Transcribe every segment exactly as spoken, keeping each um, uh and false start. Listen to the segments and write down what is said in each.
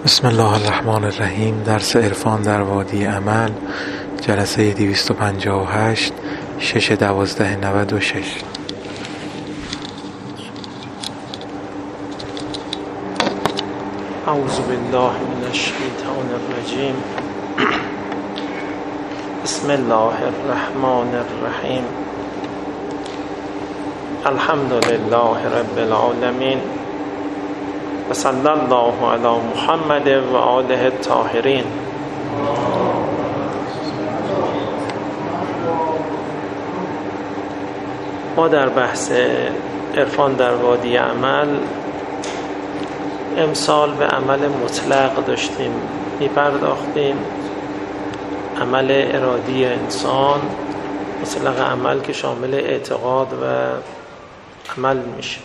بسم الله الرحمن الرحیم. درس عرفان در وادی عمل، جلسه دویست و پنجاه و هشت، شش دوازده نود و شش. اعوذ بالله من الشیطان الرجیم. بسم الله الرحمن الرحیم. الحمد لله رب العالمین و صلی الله علی محمد و آله الطاهرین. ما در بحث عرفان در وادی عمل امسال به عمل مطلق داشتیم میپرداختیم. عمل ارادی انسان، مطلق عمل که شامل اعتقاد و عمل میشه،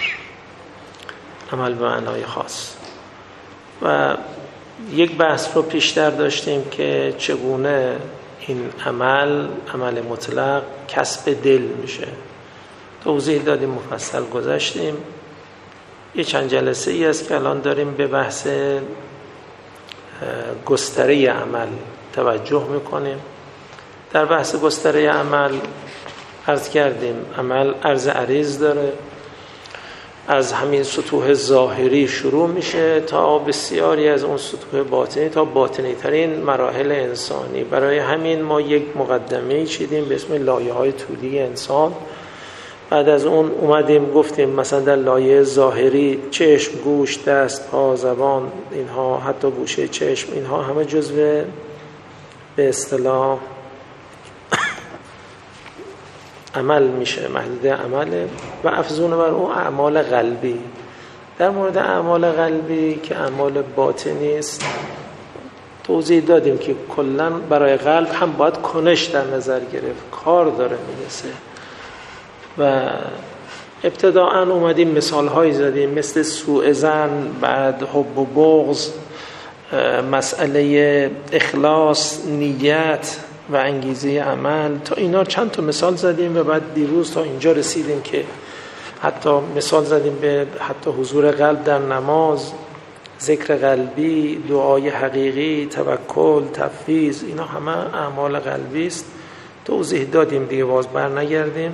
عمل به معنای خاص. و یک بحث رو پیشتر داشتیم که چگونه این عمل عمل مطلق کسب دل میشه. توضیح دادیم، مفصل گذاشتیم. یه چند جلسه ای است که الان داریم به بحث گستره عمل توجه میکنیم. در بحث گستره عمل عرض کردیم عمل عرض عریض داره، از همین سطوح ظاهری شروع میشه تا بسیاری از اون سطوح باطنی، تا باطنی ترین مراحل انسانی. برای همین ما یک مقدمه چیدیم به اسم لایه های طولی انسان. بعد از اون اومدیم گفتیم مثلا در لایه ظاهری چشم، گوش، دست، پا، زبان، اینها حتی گوشه چشم، اینها همه جزو به اصطلاح عمل میشه، محدود عمله. و افزون بر اون اعمال قلبی. در مورد اعمال قلبی که اعمال باطنی است توضیح دادیم که کلا برای قلب هم باید کنش در نظر گرفت، کار داره میرسه. و ابتداءً اومدیم مثال هایی زدیم مثل سوء ظن، بعد حب و بغض، مسئله اخلاص، نیت و انگیزه عمل. تا اینا چند تا مثال زدیم و بعد دیروز تا اینجا رسیدیم که حتی مثال زدیم به حتی حضور قلب در نماز، ذکر قلبی، دعای حقیقی، توکل، تفویض، اینا همه اعمال قلبی است. توضیح دادیم دیگه، باز بر نگردیم.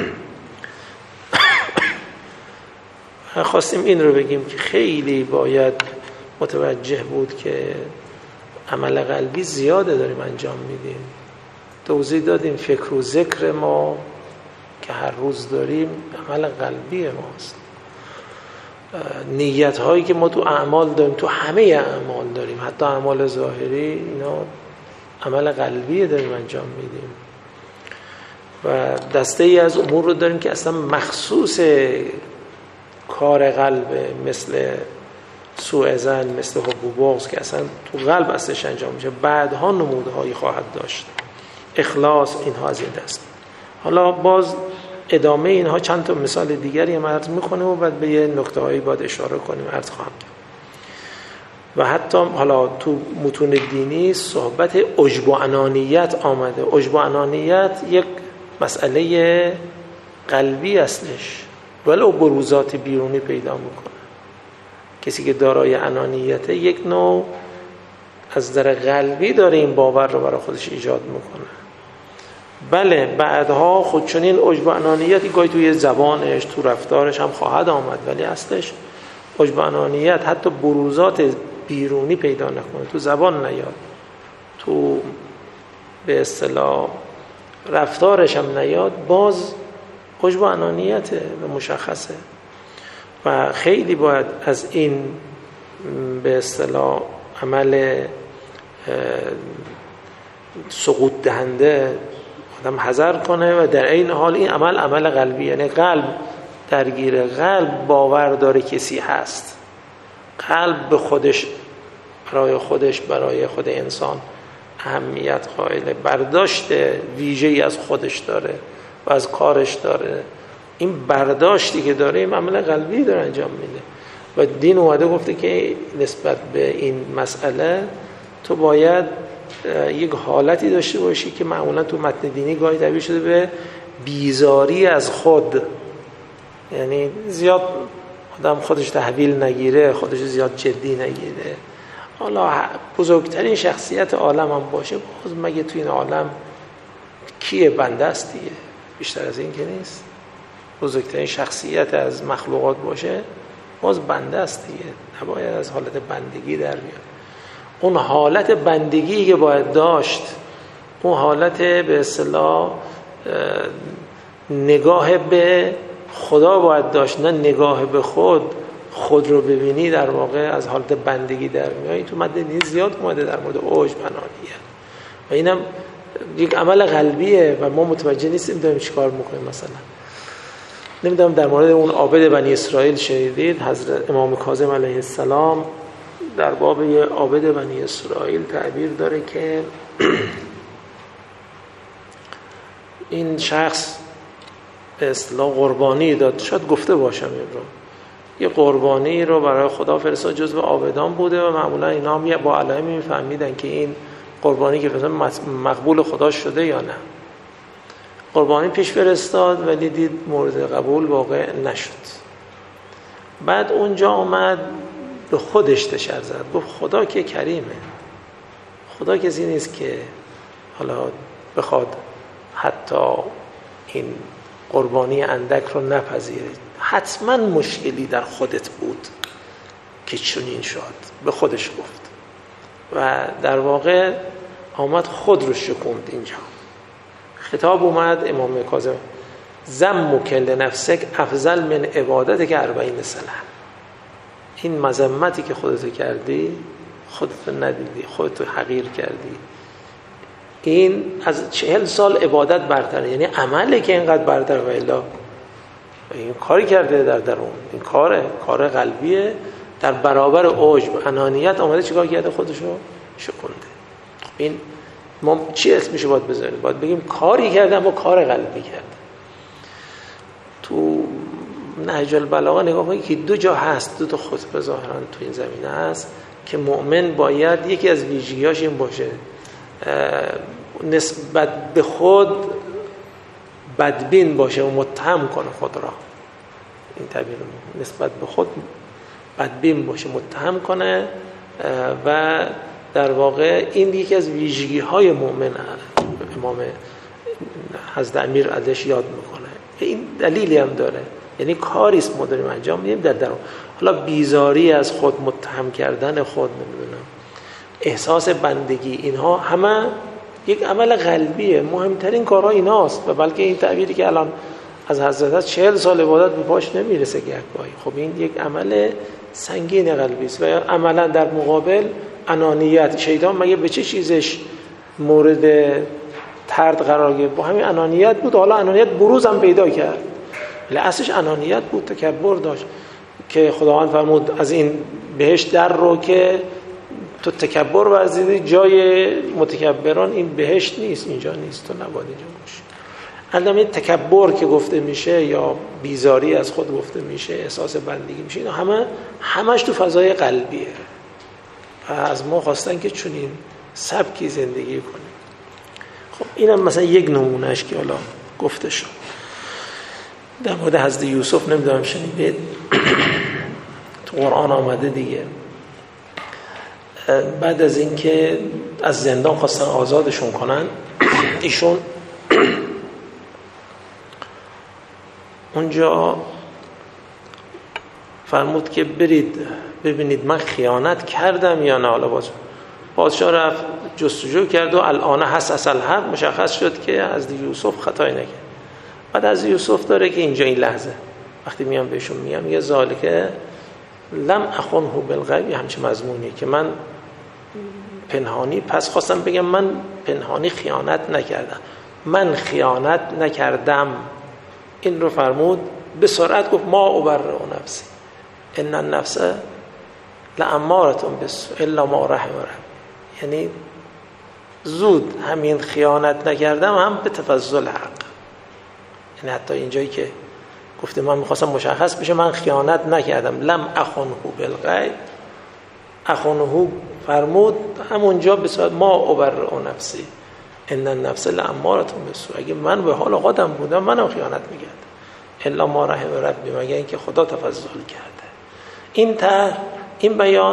خواستیم این رو بگیم که خیلی باید متوجه بود که عمل قلبی زیاده داریم انجام میدیم. توضیح دادیم فکر و ذکر ما که هر روز داریم عمل قلبی ماست. نیت هایی که ما تو اعمال داریم، تو همه اعمال داریم، حتی اعمال ظاهری، اینا عمل قلبی داریم انجام میدیم. و دسته ای از امور رو داریم که اصلا مخصوص کار قلبه، مثل سوء ظن، مثل حب و بغض که اصلا تو قلب اصلش انجام میشه، بعدها نمودهایی خواهد داشت. اخلاص، اینها از این دست. حالا باز ادامه اینها چند تا مثال دیگری هم عرض میکنیم و بعد به یه نکته هایی باید اشاره کنیم، عرض خواهم کرد. و حتی حالا تو متون دینی صحبت عجب و انانیت آمده. عجب و انانیت یک مسئله قلبی اصلش، ولو بروزات بیرونی پیدا میکنه. کسی که دارای انانیته یک نوع از در قلبی داره این باور رو برای خودش ایجاد میکنه. بله بعدها خودچنین عجب و انانیتی گاهی توی زبانش، تو رفتارش هم خواهد آمد، ولی اصلش عجب و انانیت حتی بروزات بیرونی پیدا نکنه، تو زبان نیاد، تو به اصطلاح رفتارش هم نیاد، باز عجب و انانیته و مشخصه. و خیلی باید از این به اصطلاح عمل سقوط دهنده آدم حذر کنه. و در این حال این عمل عمل قلبی، یعنی قلب درگیر، قلب باور داره کسی هست، قلب به خودش، برای خودش، برای خود انسان اهمیت قائله، برداشت ویژه‌ای از خودش داره و از کارش داره. این برداشتی که داره این عمل قلبی داره انجام میده. و دین اومده گفته که نسبت به این مسئله تو باید یک حالتی داشته باشی که معمولا تو متن دینی گاهی تعبیر شده به بیزاری از خود. یعنی زیاد آدم خودش تحویل نگیره، خودش زیاد جدی نگیره، حالا بزرگترین شخصیت عالم هم باشه، باز مگه تو این عالم کیه؟ بنده است دیگه، بیشتر از این که نیست. بزرگترین شخصیت از مخلوقات باشه، باز بنده است دیگه، نباید از حالت بندگی در بیاد. اون حالت بندگی که باید داشت، اون حالت به اصطلاح نگاه به خدا باید داشت، نه نگاه به خود. خود رو ببینی در واقع از حالت بندگی در میای. تو مدنی زیاد اومده در مورد عجب انانیت و اینم یک عمل قلبیه و ما متوجه نیستیم داریم چیکار میکنیم. مثلا نمیدونم در مورد اون عابد بنی اسرائیل شنیدید؟ حضرت امام کاظم علیه السلام در باب یه عابد بنی اسرائیل تعبیر داره که این شخص به اصطلاح قربانی داد، شاید گفته باشم این رو، یه قربانی رو برای خدا فرستاد، جزو عابدان بوده و معمولا اینا هم با علائم میفهمیدن که این قربانی که فرستاد مقبول خدا شده یا نه. قربانی پیش فرستاد ولی دید مورد قبول واقع نشد. بعد اونجا آمد به خودش تشر زد، گفت خدا که کریمه، خدا کسی نیست که حالا بخواد حتی این قربانی اندک رو نپذیره، حتما مشکلی در خودت بود که چنین شد. به خودش گفت و در واقع آمد خود رو شکوند. اینجا خطاب اومد امام کاظم: ذمک لنفسک افضل من عبادتک اربعین سنه. این مذمتی که خودت کردی، خودت ندیدی، خودت حقیر کردی، این از چهل سال عبادت برتره. یعنی عملی که اینقدر برتره و الا این کاری کرده در درون، این کاره کار قلبیه در برابر عجب انانیت آمده چیکار کرده؟ خودشو شکونده. این ما چی اسمشو باید بذاریم؟ باید بگیم کاری کرده، اما کار قلبی کرده. تو نهج البلاغه نگاه کنید که دو جا هست، دو تا خطبه ظاهرا تو این زمینه هست که مؤمن باید یکی از ویژگی‌هاش این باشه نسبت به خود بدبین باشه و متهم کنه خود را. این تعبیر نسبت به خود بدبین باشه، متهم کنه و در واقع این یکی از ویژگی‌های مؤمن امام حضرت امیر ازش یاد میکنه. این دلیلی هم داره، یعنی کاری است ما داریم انجام میدیم در درون. حالا بیزاری از خود، متهم کردن خود، نمیدونم احساس بندگی، اینها همه یک عمل قلبیه. مهمترین کارها ایناست و بلکه این تعبیری که الان از حضرت هست چهل سال عبادت به پاش نمیرسه گهگاهی. خب این یک عمل سنگین قلبی است و عملا در مقابل انانیت. شیطان مگه به چه چیزش مورد طرد قرار گرفت؟ با همین انانیت بود. حالا انانیت بروز هم پیدا کرد، ولی اصلش انانیت بود، تکبر داشت که خداوند فرمود از این بهشت در رو که تو تکبر ورزیدی، جای متکبران این بهشت نیست، اینجا نیست، تو نباید اینجا باشی. علامه تکبر که گفته میشه یا بیزاری از خود گفته میشه، احساس بندگی میشه، اینا همه همش تو فضای قلبیه و از ما خواستن که چنین سبکی زندگی کنیم. خب اینم مثلا یک نمونهش که حالا گفته شد. در مورد حضرت یوسف نمیدونم شنیدید؟ تو قرآن آمده دیگه. بعد از اینکه از زندان خواستن آزادشون کنن، ایشون اونجا فرمود که برید ببینید من خیانت کردم یا نه. حالا باز بادشاه رفت جستجو کرد و الان هست اصل حق مشخص شد که از یوسف خطایی نکرد. بعد از یوسف داره که اینجا این لحظه وقتی میام بهشون میگم یه ذالکه لم اخنه بالغیب، همچین مضمونی که من پنهانی، پس خواستم بگم من پنهانی خیانت نکردم، من خیانت نکردم. این رو فرمود به سرعت گفت ما ابرئ نفسی ان النفس لاماره بالسوء الا ما رحم ربی. یعنی زود همین خیانت نکردم هم به تفضل حق. یعنی حتی اینجایی که گفته من میخواستم مشخص بشه من خیانت نکردم، لم اخنه بالغیب، اخنه فرمود همونجا به صورت ما ابرئ نفسی ان النفس لاماره بالسوء. اگه من به حال خودم بودم منم خیانت میکردم، الا ما رحم ربی، مگر اینکه خدا تفضل کرده. این تا این بیان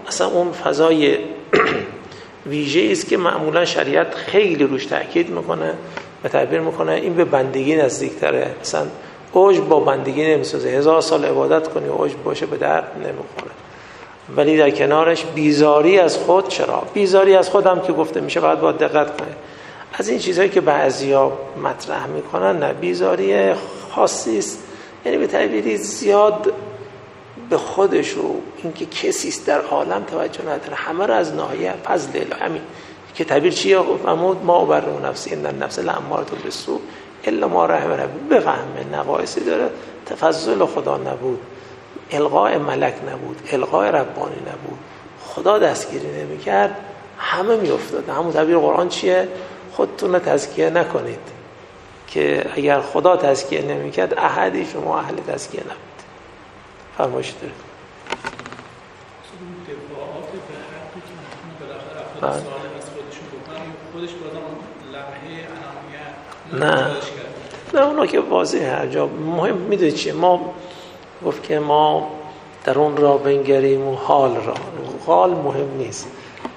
اصلا اون فضای ویژه است که معمولا شریعت خیلی روش تاکید میکنه و تعبیر میکنه این به بندگی نزدیکتره. اصلا عجب با بندگی نمیسازه. هزار سال عبادت کنی و عجب باشه به درد نمیخوره. ولی در کنارش بیزاری از خود، چرا؟ بیزاری از خود هم که گفته میشه باید باید دقت کنه. از این چیزهایی که بعضیا مطرح میکنن نه، بیزاری خاصی است، یعنی به تعبیری زیاد به خودش و اینکه کسی است در عالم توجه نداره، همه رو از ناحیه فضل الهی. همین که تعبیر چیه؟ فرمود ما ابرئ نفسی ان النفس لاماره بالسوء الا ما رحم ربی. بفهمه نواقصی داره، تفضل خدا نبود، القاء ملک نبود، القاء ربانی نبود، خدا دستگیری نمیکرد، همه میافتاد. همون تعبیر قرآن چیه؟ خودتون رو تزکیه نکنید، که اگر خدا تزکیه نمیکرد احدی شما اهل تزکیه نبود. فرمایش داره. دفاعات به حقی که میتونه بالاخره افراد سالم از خودشون بکنن، خودش بازم لمحه انانیت نه نه اونا که واضحه. هر جا مهم میدونید چیه؟ ما گفت که ما در اون را بنگریم و حال را، حال مهم نیست.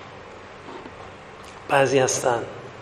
بعضی هستن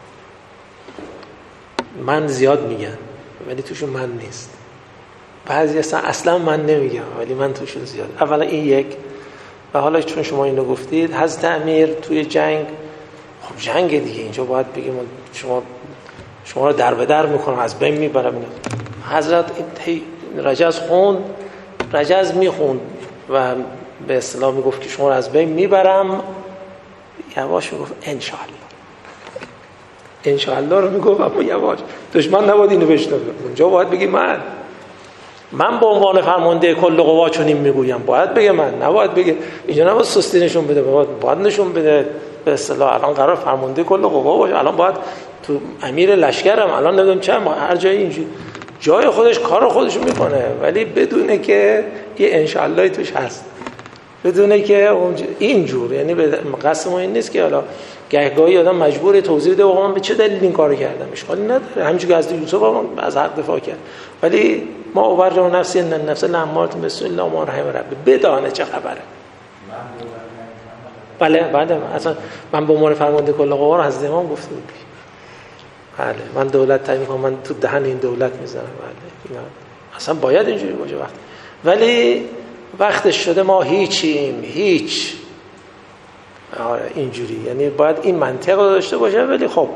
من زیاد میگن ولی توشون من نیست. بعضی هستن اصلا من نمیگم ولی من توشون زیاد. اولا این یک. و حالا چون شما اینو گفتید، حضرت امیر توی جنگ، خب جنگ دیگه اینجا باید بگیم شما شما رو در به در میکنم، از بین میبرم. اینا حضرت رجز خوند، رجز میخوند و به اصطلاح میگفت که شما رو از بین میبرم، یواش میگفت انشاءالله. انشاءالله رو میگفت اما یواش. دشمن نباید اینو بشنوه. اونجا باید بگی من من به عنوان فرمانده کل قوا چنین میگویم، باید بگه من، نباید بگه اینجا نباید سستی نشون بده، باید, باید نشون بده به اصطلاح الان قرار فرمانده کل قوا باشه، الان باید تو امیر لشکرم، الان نمیدونم چند، هر جای اینجوری جای خودش کار خودش میکنه، ولی بدونه که یه انشالله توش هست، بدونه که اینجور، یعنی به قصد ما این نیست که حالا گهگاهی آدم مجبور توضیح بده واقعا به چه دلیل این کارو کردم، اشکالی نداره، همینجوری که از یوسف از حق دفاع کرد، ولی ما ابرئ نفسی ان النفس لاماره بالسوء الا ما رحم ربی، بدانه چه خبره. بله بعد اصلا من به عنوان فرمانده کل قوا رو از امام گفته بودم. بله من دولت تعیین می‌کنم، من تو دهن این دولت میزنم. بله اینا اصلا باید اینجوری باشه وقت، ولی وقتش شده ما هیچیم، هیچ. آره اینجوری، یعنی باید این منطق رو داشته باشه. ولی خب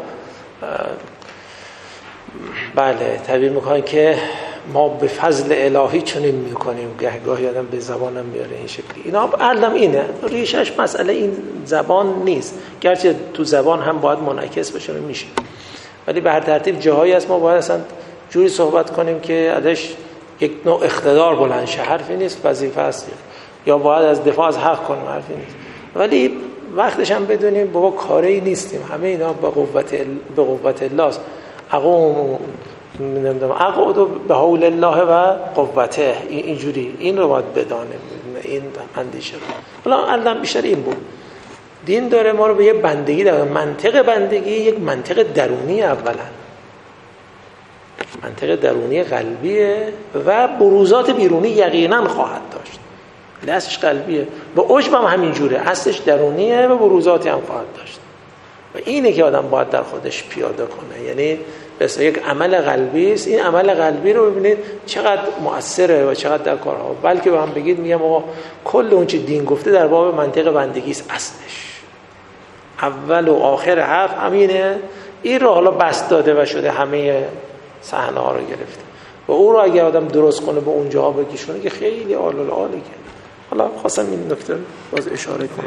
بله تعبیر میکنن که ما به فضل الهی چنین میکنیم، گهگاهی آدم به زبانم میاره این شکلی. اینا علم اینه، ریشش مسئله این زبان نیست، گرچه تو زبان هم باید منعکس بشه میشه، ولی به هر ترتیب جاهایی هست ما باید اصلا جوری صحبت کنیم که ازش یک نوع اقتدار بلند شه، حرفی نیست، وظیفه است، یا باید از دفاع از حق کنیم، حرفی نیست، ولی وقتش هم بدونیم بابا کاری نیستیم، همه اینا به قوت ال... به قوت الله است. اقوم نمیدونم اقعدو به حول الله و قوته، اینجوری این رو باید بدانه، این اندیشه رو. حالا علم بیشتر این بود، دین داره ما رو به یه بندگی داره. منطق بندگی یک منطق درونی، اولا منطق درونی قلبیه و بروزات بیرونی یقینا خواهد داشت، اصلش قلبیه، با عجب هم همین جوره، اصلش درونیه و بروزاتی هم خواهد داشت و اینه که آدم باید در خودش پیاده کنه، یعنی بس یک عمل قلبی است. این عمل قلبی رو ببینید چقدر مؤثره و چقدر در کارها، بلکه به هم بگید میگم آقا کل اون چه دین گفته در باب منطق بندگی است، اصلش اول و آخر حرف همینه. این رو حالا بست داده و شده همه صحنه ها رو گرفته و او رو اگر آدم درست کنه به اونجاها بکشونه که خیلی عال العاله کنه. حالا خواستم این نکته باز اشاره کنم.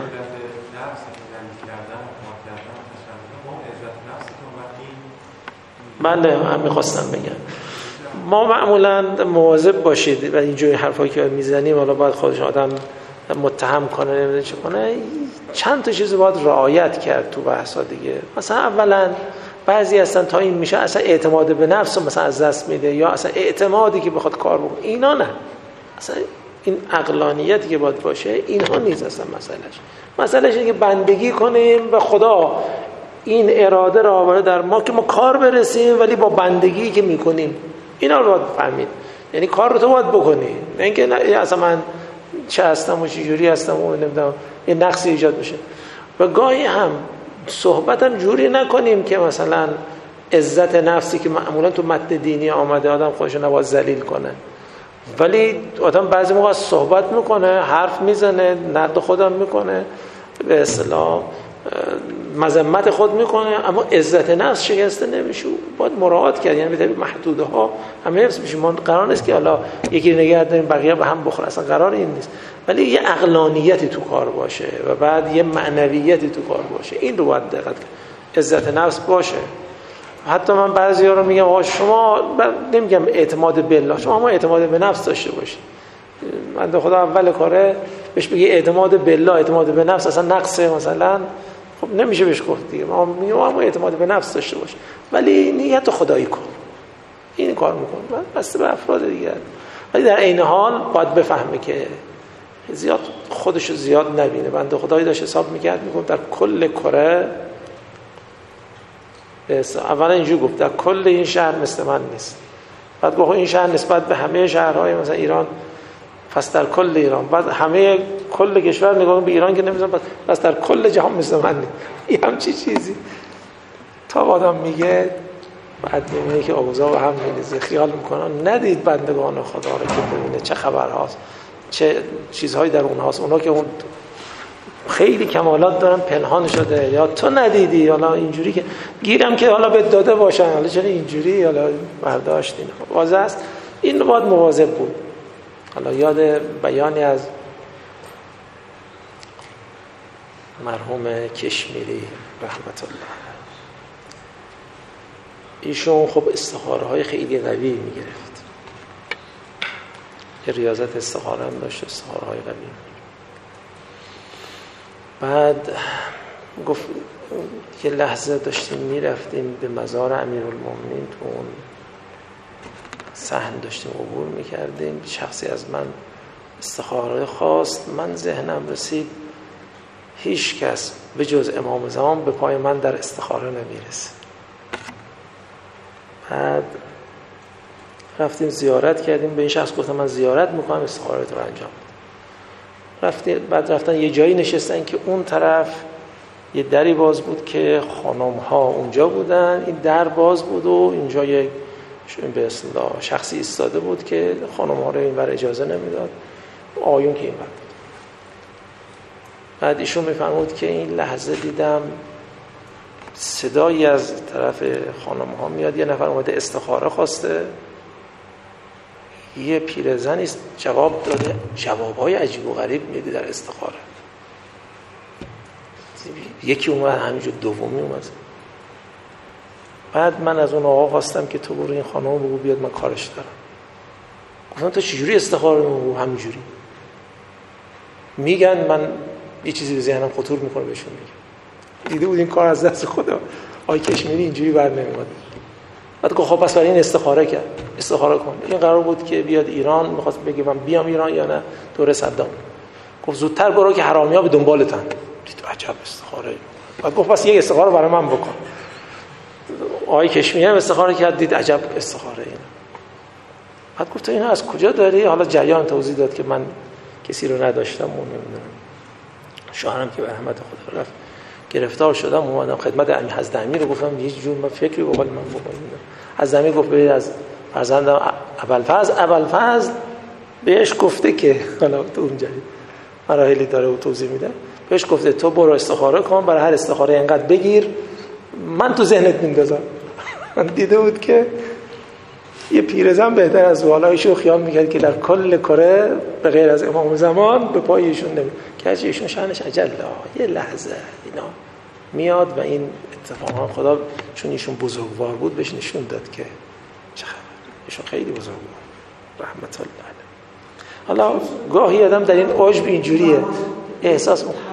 بله هم میخواستم بگم ما معمولا مواظب باشید و اینجوری حرفایی که میزنیم حالا باید خودش آدم متهم کنه نمیدونه چه کنه، چند تا چیز باید رعایت کرد تو بحثا دیگه. مثلا اولا بعضی هستن تا این میشه اصلا اعتماد به نفس رو مثلا از دست میده، یا اصلا اعتمادی که بخواد کار بکنه، اینا نه، اصلا این عقلانیتی که باید باشه اینها نیست اصلا مسئلهش. مسئلهش اینه که بندگی کنیم به خدا، این اراده را آورده در ما که ما کار برسیم، ولی با بندگی که میکنیم اینا رو باید فهمید، یعنی کار رو تو باید بکنی، نه اینکه اصلا من چه هستم و چه جوری هستم و نمیدونم یه نقصی ایجاد بشه. و گاهی هم صحبت هم جوری نکنیم که مثلا عزت نفسی که معمولا تو متن دینی آمده آدم خودشو نباید ذلیل کنه، ولی آدم بعضی موقع صحبت میکنه، حرف میزنه، نقد خودم میکنه، به اصطلاح مذمت خود میکنه، اما عزت نفس شکسته نمیشه، باید مراعات کرد. یعنی به محدوده ها همه حفظ میشه. ما قرار نیست که حالا یکی نگه داریم بقیه به هم بخوره، اصلا قرار این نیست، ولی یه عقلانیتی تو کار باشه و بعد یه معنویتی تو کار باشه. این رو باید دقت کرد، عزت نفس باشه. حتی من بعضیا رو میگم آقا شما، نمیگم اعتماد بالله، شما ما اعتماد به نفس داشته باشید. من خدا اول کاره بهش بگی اعتماد بالله، اعتماد به نفس اصلا نقصه مثلا، خب نمیشه بهش گفت دیگه. ما میگم ما اعتماد به نفس داشته باش، ولی نیت خدایی کن. این کار میکنه بس به افراد دیگه، ولی در عین حال باید بفهمه که زیاد خودشو زیاد نبینه. بنده خدایی داشت حساب میکرد، میگم در کل کره، اولا اینجور گفت در کل این شهر مثل من نیست، بعد گفت این شهر نسبت به همه شهرهای مثلا ایران، پس در کل ایران، بعد همه کل کشور نگاه به ایران که نمیزن، پس در کل جهان مثل من نیست. این همچی چیزی تا آدم میگه بعد میبینه که آوضاع به هم میریزه، خیال میکنن ندید بندگان خدا رو که ببینه چه خبرهاست، چه چیزهایی در اونهاست، اونا که اون خیلی کمالات دارن پنهان شده، یا تو ندیدی، حالا اینجوری که گیرم که حالا به داده باشن، حالا چرا اینجوری، حالا برداشتین واضح است. این رو باید مواظب بود. حالا یاد بیانی از مرحوم کشمیری رحمت الله، ایشون خب استخاره های خیلی قوی میگرفت، یه ریاضت استخاره هم داشت، استخاره های قوی. بعد گفت یه لحظه داشتیم میرفتیم به مزار امیرالمومنین، تو اون صحن داشتیم عبور میکردیم، شخصی از من استخاره خواست، من ذهنم رسید هیچ کس به جز امام زمان به پای من در استخاره نمیرسه. بعد رفتیم زیارت کردیم، به این شخص گفتم من زیارت میکنم، استخاره تو رو انجام بده. رفتیم، بعد رفتن یه جایی نشستن که اون طرف یه دری باز بود که خانم ها اونجا بودن، این در باز بود و اینجا یک به اصطلاح شخصی ایستاده بود که خانم ها رو اینور اجازه نمیداد، آیون که اینور بود. بعد ایشون میفرمود که این لحظه دیدم صدایی از طرف خانم ها میاد، یه نفر اومده استخاره خواسته، یه پیرزنی جواب داده، جوابهای عجیب و غریب میده در استخاره. یکی اومد همینجور، دومی اومد. بعد من از اون آقا خواستم که تو برو این خانم بگو بیاد من کارش دارم. گفتم تو چجوری استخاره میگو؟ همینجوری میگن، من یه چیزی به ذهنم خطور میکنه بهشون میگم. دیده بود این کار از دست خدا، آی کشمیری اینجوری بر نمیاد. بعد گفت خب پس برای این استخاره کرد، استخاره کن. این قرار بود که بیاد ایران، میخواست بگه من بیام ایران یا نه دوره صدام. گفت زودتر برو که حرامیا به دنبالتن. دید عجب استخاره. بعد گفت پس یک استخاره برای من بکن. آقای کشمیری هم استخاره کرد، دید عجب استخاره اینه. بعد گفت تو اینو از کجا داری؟ حالا جریان توضیح داد که من کسی رو نداشتم، اون نمیدونم. شوهرم که به رحمت خدا رفت گرفتار شدم، اومدم خدمت امی حضرت امیر رو گفتم یه جور من فکری به قول من بکنم. حضرت امیر گفت ببین از فرزندم ابوالفضل ابوالفضل بهش گفته که حالا تو اون جریان مراحلی داره و توضیح میده، بهش گفته تو برو استخاره کن، برای هر استخاره اینقدر بگیر، من تو ذهنت میندازم. من دیده بود که یه پیرزن بهتر از والایشو خیال میکرد که در کل کره به غیر از امام زمان به پای ایشون نمید که هرچی ایشون شأنش عجله، یه لحظه اینا میاد و این اتفاقا خدا چون ایشون بزرگوار بود بهش نشون داد که چه خبر، ایشون خیلی بزرگوار رحمت الله علیه. حالا گاهی آدم در این عجب اینجوریه احساس میکنه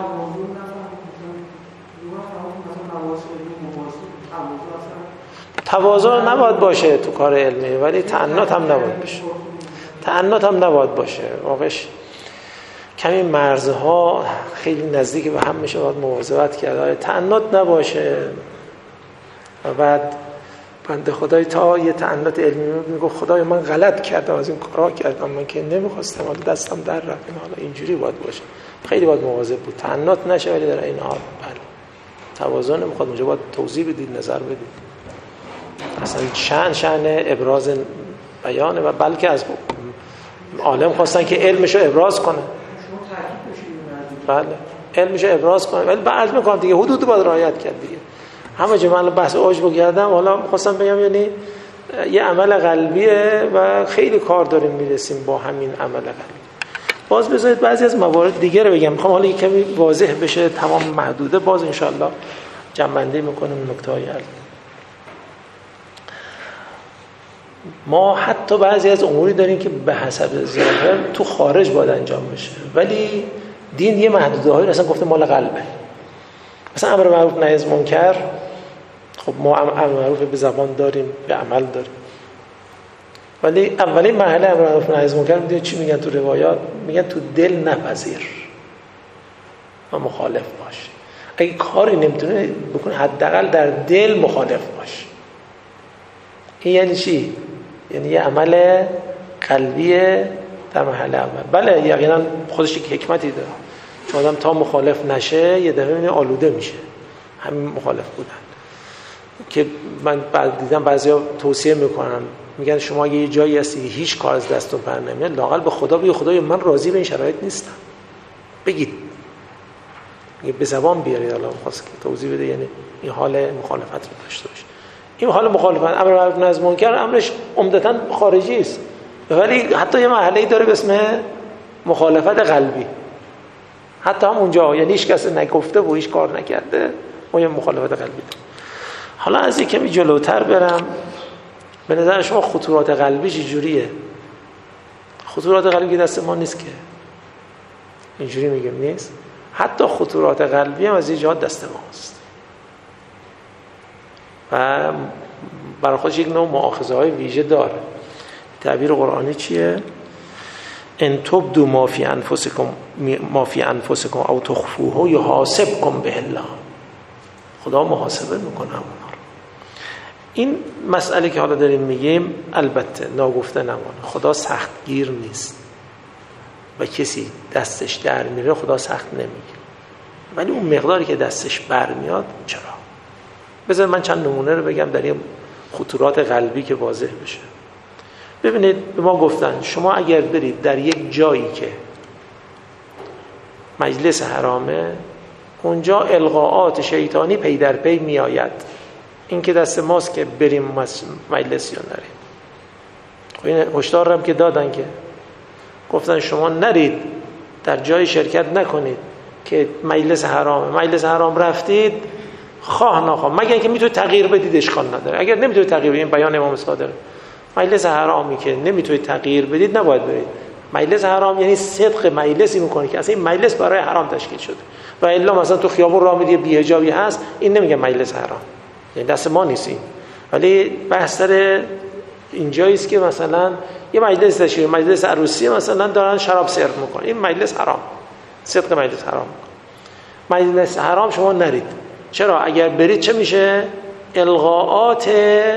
تواضع نباید باشه تو کار علمی، ولی تعنت هم نباید باشه. تعنت هم نباید باشه. واقعش کمی مرزها خیلی نزدیک به هم میشه، باید مواظبت کرد. تعنت نباشه و بعد بنده خدای تا یه تعنت علمی میگه خدای من غلط کردم، از این کارا کردم، من که نمیخواستم، حالا دستم در رفت، حالا اینجوری باید باشه. خیلی باید مواظب بود تعنت نشه، ولی در این حال بله توازن میخواد. اونجا باید توضیح بدید، نظر بدید. اصلا شأن شأن ابراز بیانه و بلکه از عالم خواستن که علمشو ابراز کنه. بله علمشو ابراز کنه، ولی بعد میگم دیگه حدود باید رعایت کرد دیگه. همه جا من بحث عجب کردم، حالا خواستم بگم یعنی یه عمل قلبیه و خیلی کار داریم میرسیم با همین عمل قلبی. باز بذارید بعضی از موارد دیگه رو بگم، میخوام حالا یه کمی واضح بشه تمام محدوده، باز انشالله جمع‌بندی میکنیم نکته‌های علمی. ما حتی بعضی از اموری داریم که به حسب ظاهر تو خارج باید انجام بشه، ولی دین یه محدوده‌هایی اصلا گفته مال قلبه. مثلا امر معروف نهی از منکر، خب ما امر معروف به زبان داریم، به عمل داریم، ولی اولین مرحله امر معروف نهی از منکر میدونید چی میگن تو روایات؟ میگن تو دل نپذیر و مخالف باش. اگه کاری نمیتونه بکنه حداقل در دل مخالف باش. این یعنی چی؟ یعنی یه عمل قلبیه در مرحله اول. بله یقینا خودش یک حکمتی داره، چون آدم تا مخالف نشه یه دفعه آلوده میشه. همین مخالف بودن که من بعد دیدم بعضیا توصیه میکنن، میگن شما اگه یه جایی هستی هیچ کار از دستتون بر نمیاد، لااقل به خدا بگید خدایا من راضی به این شرایط نیستم. بگید، به زبان بیارید. الان خواست که توضیح بده یعنی این حال مخالفت رو داشته باشه. این حال مخالفت امر معروف نهی از منکر امرش عمدتاً خارجی است، ولی حتی یه مرحله‌ای داره به اسم مخالفت قلبی. حتی هم اونجا یعنی هیچ کس نگفته و هیچ کار نکرده، اون یه مخالفت قلبی داره. حالا از یک کمی جلوتر برم، به نظر شما خطورات قلبی چجوریه؟ خطورات قلبی دست ما نیست که، اینجوری میگم نیست. حتی خطورات قلبی هم از یه جهات دست ماست و برای خودش یک نوع مؤاخذه‌های ویژه داره. تعبیر قرآنی چیه؟ ان تبدوا ما فی انفسکم ما فی انفسکم او تخفوه یحاسبکم به الله. خدا محاسبه میکنه اونا رو. این مسئله که حالا داریم میگیم البته ناگفته نمونه، خدا سختگیر نیست و کسی دستش در میره خدا سخت نمیگیره، ولی اون مقداری که دستش برمیاد چرا؟ بذار من چند نمونه رو بگم در این خطورات قلبی که واضح بشه. ببینید به ما گفتن شما اگر برید در یک جایی که مجلس حرامه، اونجا القاءات شیطانی پی در پی می آید. این که دست ماست که بریم مجلس یا نریم. خب این هشدار هم که دادن که گفتن شما نرید در جای شرکت نکنید که مجلس حرامه. مجلس حرام رفتید خواه نخواه، مگر اینکه میتونید تغییر بدید اشکال نداره. اگر نمیتونید تغییر بدید، بیان امام صادق، مجلس حرامی که نمیتونید تغییر بدید نباید برید. مجلس حرام یعنی صدق مجلسی میکنه که اصلا این مجلس برای حرام تشکیل شده، و الا مثلا تو خیابون راه میری بی حجابی هست، این نمیگه مجلس حرام، یعنی دست ما نیست این. ولی بحث سر اینجایی است که مثلا یه مجلس تشکیل، مجلس عروسی مثلا دارن شراب سرو میکنن، این مجلس حرام، صدق مجلس حرام. مجلس حرام شما نرید. چرا؟ اگر برید چه میشه؟ القاءات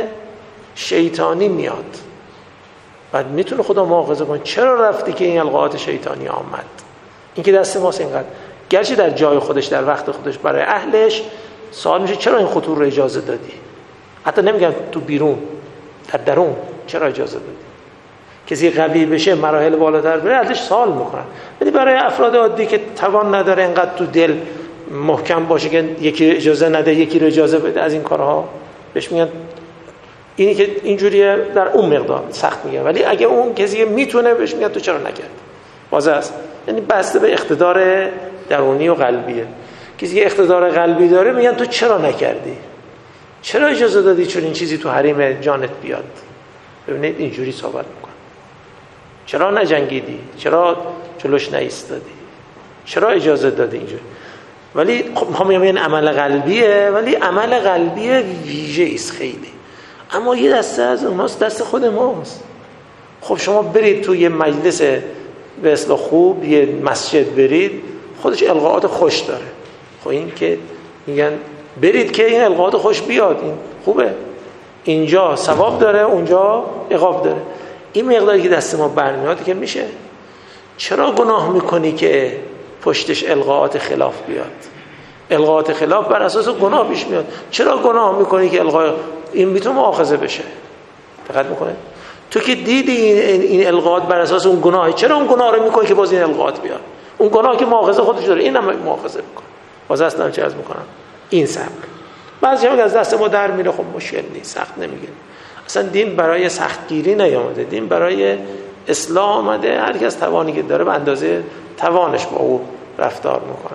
شیطانی میاد. بعد میتونه خدا مؤاخذه کنه چرا رفتی که این القاءات شیطانی آمد؟ این که دست ماست اینقدر. گرچه در جای خودش در وقت خودش برای اهلش سوال میشه چرا این خطور رو اجازه دادی؟ حتی نمیگن تو بیرون، در درون چرا اجازه دادی؟ کسی قوی بشه مراحل بالاتر بره ازش سوال میکنن. ولی برای افراد عادی که توان نداره اینقدر تو دل محکم باشه که یکی اجازه نده یکی رو اجازه بده از این کارها، بهش میگن اینی که اینجوریه در اون مقدار سخت میگه. ولی اگه اون کسی میتونه بهش میگن تو چرا نکردی؟ واضح است. یعنی بسته به اقتدار درونی و قلبیه. کسی که اقتدار قلبی داره میگن تو چرا نکردی؟ چرا اجازه دادی چون این چیزی تو حریم جانت بیاد؟ ببینید اینجوری صحبت میکنه. چرا نجنگیدی؟ چرا جلوش نایستادی؟ چرا اجازه دادی اینجوری؟ ولی خب ما میگیم این عمل قلبیه، ولی عمل قلبی ویژه است خیلی. اما یه دسته از اوناست دست خود ماست. خب شما برید تو یه مجلس به اصطلاح خوب، یه مسجد برید، خودش القاءات خوش داره. خب این که میگن برید که این القاءات خوش بیاد، این خوبه. اینجا ثواب داره اونجا عقاب داره. این مقداری که دست ما برمیاد که میشه. چرا گناه میکنی که پشتش القاءات خلاف بیاد؟ القاءات خلاف بر اساس گناه پیش میاد. چرا گناه میکنی که القاء این بی تو مؤاخذه بشه؟ دقت میکنه تو که دیدی این این القاءات بر اساس اون گناهه، چرا اون گناه رو میکنی که باز این القاءات بیاد؟ اون گناه که مؤاخذه خودش داره، اینم مؤاخذه میکنه. باز اصلا چه عرض میکنم این سبب بعضی وقت از دست ما در میره. خب مشکل نیست، سخت نمیگیره. اصلا دین برای سختگیری نیامده، دین برای اصلاح آمده. هر کس توانی که داره به اندازه توانش با او رفتار میکنه.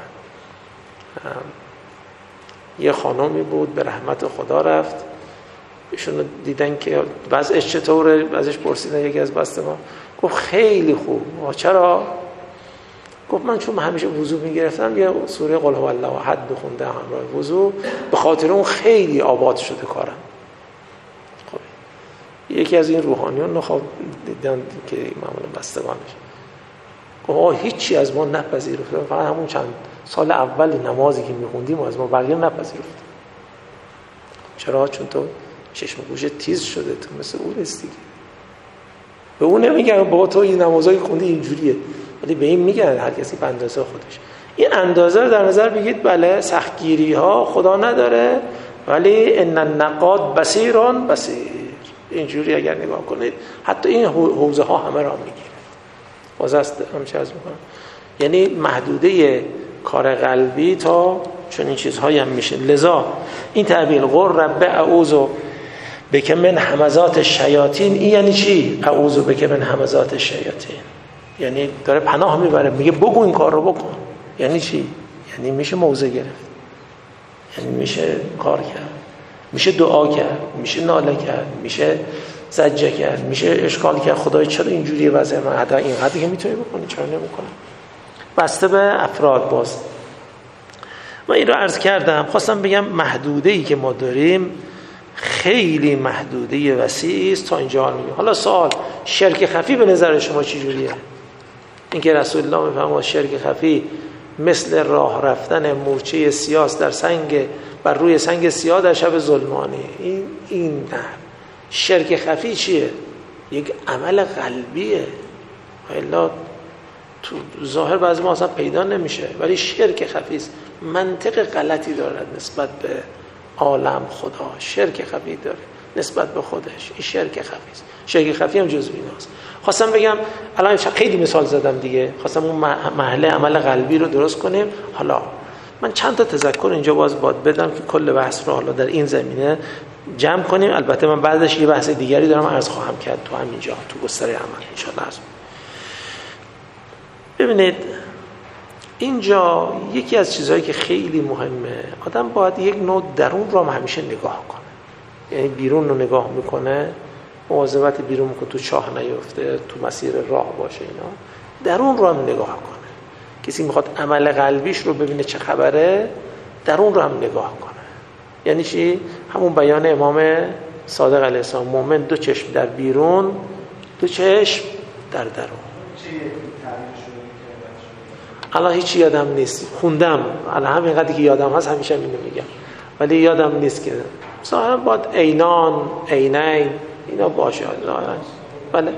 یه خانومی بود به رحمت خدا رفت، ایشونو دیدن که وضعش چطوره، ازش پرسیدن یکی از بسته ما، گفت خیلی خوب. چرا؟ گفت من چون همیشه وضو میگرفتم یه سوره قل هو الله احد بخوندم همراه وضو، به خاطر اون خیلی آباد شده کارم. خب یکی از این روحانیون نخواه دیدن که معمولا بستگانش گفت آه هیچی از ما نپذیرفتم، فقط همون چند سال اول نمازی که میخوندیم از ما بقیه نپذیرفتم. چرا؟ چون تو چشم گوشت تیز شده، تو مثل اون هستی. به اون نمیگن با تو این نمازایی خوندی اینجوریه، ولی به این میگن هر کسی به اندازه خودش. این اندازه رو در نظر بگید. بله سختگیری ها خدا نداره، ولی ان النقاد بصیرون بصیر. اینجوری اگر نگاه کنید حتی این حوزه ها همه را میگیره. باز است هم چه از میکنم، یعنی محدوده کار قلبی تا چون این چیزهایی هم میشه. لذا این تعبیر قر رب اعوذ بک من همزات الشیاطین، این یعنی چی؟ اعوذ بک من همزات الشیاطین یعنی داره پناه میبره، میگه بگو این کار رو بکن. یعنی چی؟ یعنی میشه موضع گرفت، یعنی میشه کار کرد، میشه دعا کرد، میشه ناله کرد، میشه زجه کرد، میشه اشکال کرد. خدای چرا اینجوری وضع من؟ حتی این حدی که میتونی بکنی چرا نمیکنی؟ بسته به افراد. باز من این رو عرض کردم، خواستم بگم محدوده‌ای که ما داریم خیلی محدوده وسیعی است. تا اینجا میگم. حالا سوال شرک خفی به نظر شما چی جوریه؟ اینکه رسول الله میفهمه شرک خفی مثل راه رفتن مورچه سیاه در سنگ بر روی سنگ سیاه در شب ظلمانی. این این نه. شرک خفی چیه؟ یک عمل قلبیه. الا تو ظاهر بعضی ما اصلا پیدا نمیشه، ولی شرک خفی است. منطق غلطی دارد نسبت به عالم خدا. شرک خفی داره نسبت به خودش. این شرک خفی است. شرک خفی هم جزء ایناست. خواستم بگم الان خیلی مثال زدم دیگه، خواستم اون محله عمل قلبی رو درست کنیم. حالا من چند تا تذکر اینجا باز باد بدم که کل بحث رو حالا در این زمینه جمع کنیم. البته من بعدش یه بحث دیگری دارم عرض خواهم کرد تو همینجا تو گستره عمل ان شاء الله. ببینید اینجا یکی از چیزهایی که خیلی مهمه، آدم باید یک نوع درون رو هم همیشه نگاه کنه. یعنی بیرون رو نگاه میکنه، مواظبت بیرون میکنه تو چاه نیفته، تو مسیر راه باشه. اینا درون رو هم نگاه کنه. کسی میخواد عمل قلبیش رو ببینه چه خبره، درون رو هم نگاه کنه. یعنی چی؟ همون بیان امام صادق علیه السلام، مومن دو چشم در بیرون، دو چشم در درون. الان هیچی یادم نیست، خوندم الان همین قدری که یادم هست همیشه اینو میگم، ولی یادم نیست که ظاهرا باید عینان عینین اینا باشه. بله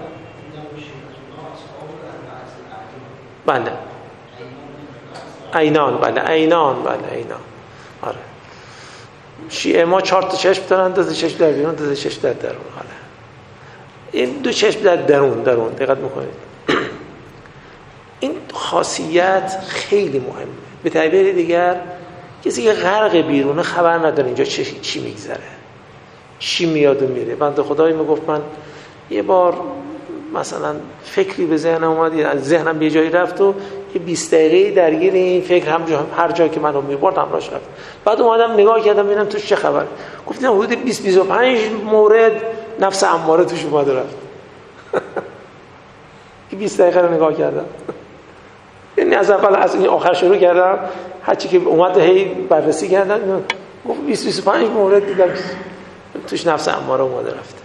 بله عینان بله عینان بله عینان. آره شیعه ما چهار تا چشم دارن، دو تا چشم در بیرون، دو تا چشم در درون. آره این دو چشم در درون درون دقت میکنید. این خاصیت خیلی مهمه. به تعبیر دیگر کسی که غرق بیرونه خبر نداره اینجا چی, چی میگذره، چی میاد و میره. بنده خدایی میگفت من یه بار مثلا فکری به ذهنم اومد، از ذهنم یه جایی رفت و یه بیست دقیقه درگیر این فکر هم جا هر جایی که منو میبرد همراهش رفت. بعد اومدم نگاه کردم ببینم توش چه خبر. گفتم حدود بیست بیست و پنج مورد نفس اماره توش اومد رفت. بیست دقیقه رو نگاه کردم. یعنی از اول از این آخر شروع کردم، هرچی که اومد هی بررسی کردم. گفت بیست بیست و پنج مورد دیدم توش نفس اماره اومده رفته.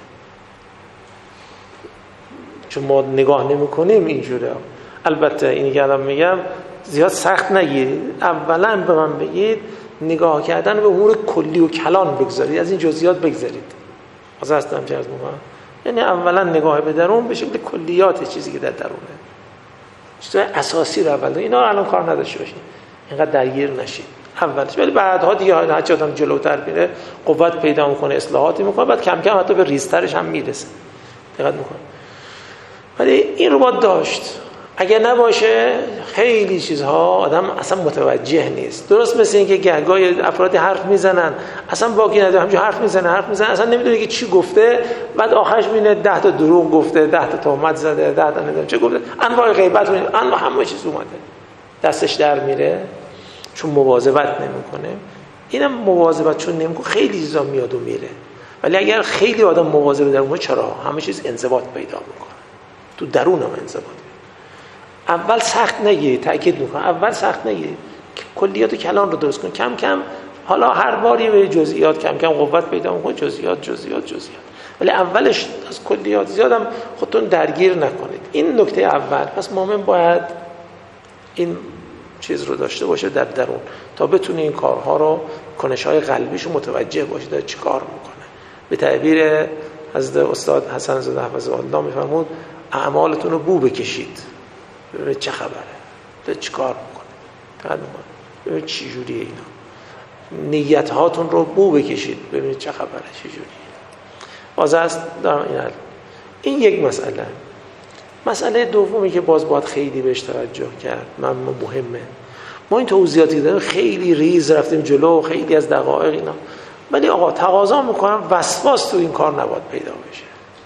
چون ما نگاه نمی کنیم اینجوره. البته اینی که الان میگم زیاد سخت نگیرید. اولا به من بگید نگاه کردن به امور کلی و کلان بگذارید، از این جزئیات بگذارید. واضح است دارم چه عرض می‌کنم؟ یعنی اولا نگاه به درون به شکل کلیات چیزی که در درونه، چیزای اساسی رو اول اینا الان کار نداشته باشید، اینقدر درگیر نشید اولش، ولی بعدها دیگه هرچی آدم جلوتر میره قوت پیدا میکنه، اصلاحاتی میکنه، بعد کم کم حتی به ریزترش هم میرسه. دقت میکنه. ولی این رو باید داشت. اگر نباشه خیلی چیزها آدم اصلا متوجه نیست. درست مثل اینکه گهگاهی افرادی حرف میزنن اصلا باقی نداره، همینجوری حرف میزنه حرف میزنه اصلا نمیدونه که چی گفته، بعد آخرش میبینه ده تا دروغ گفته، ده تا تهمت زده، ده تا نمیدونم چه گفته، انواع غیبت، انواع همه چیز اومده دستش در میره چون مواظبت نمیکنه. اینم مواظبت چون نمیکنه خیلی چیزا میاد و میره. ولی اگر خیلی آدم مواظب در اون، چرا همه چیز انضباط پیدا میکنه، تو درون هم انضباط. اول سخت نگیری، تاکید میکنم اول سخت نگیری، کلیات کلان رو درست کن، کم کم حالا هر باری به جزئیات کم کم قوت پیدا میکنه، جزئیات جزئیات جزئیات، ولی اولش از کلیات زیادم خودتون درگیر نکنید. این نکته اول. پس مؤمن باید این چیز رو داشته باشه در درون تا بتونه این کارها رو، کنش‌های قلبیشو متوجه باشه داره چی کار میکنه. به تعبیر حضرت استاد حسن زاده حفظه الله میفرمود اعمالتون رو بو بکشید ببینید چه خبره، داره چی کار میکنه، دقت میکنه ببینید چی جوریه اینا. نیت هاتون رو بو بکشید ببینید چه خبره، چه جوریه. باز است دارم این حل. این یک مسئله. مسئله دومی که باز باید خیلی بهش توجه کرد، من مهمه. ما این توضیحاتی داریم خیلی ریز رفتیم جلو، خیلی از دقایق اینا، ولی آقا تقاضا میکنم وسواس تو این کار نباید پیدا بشه.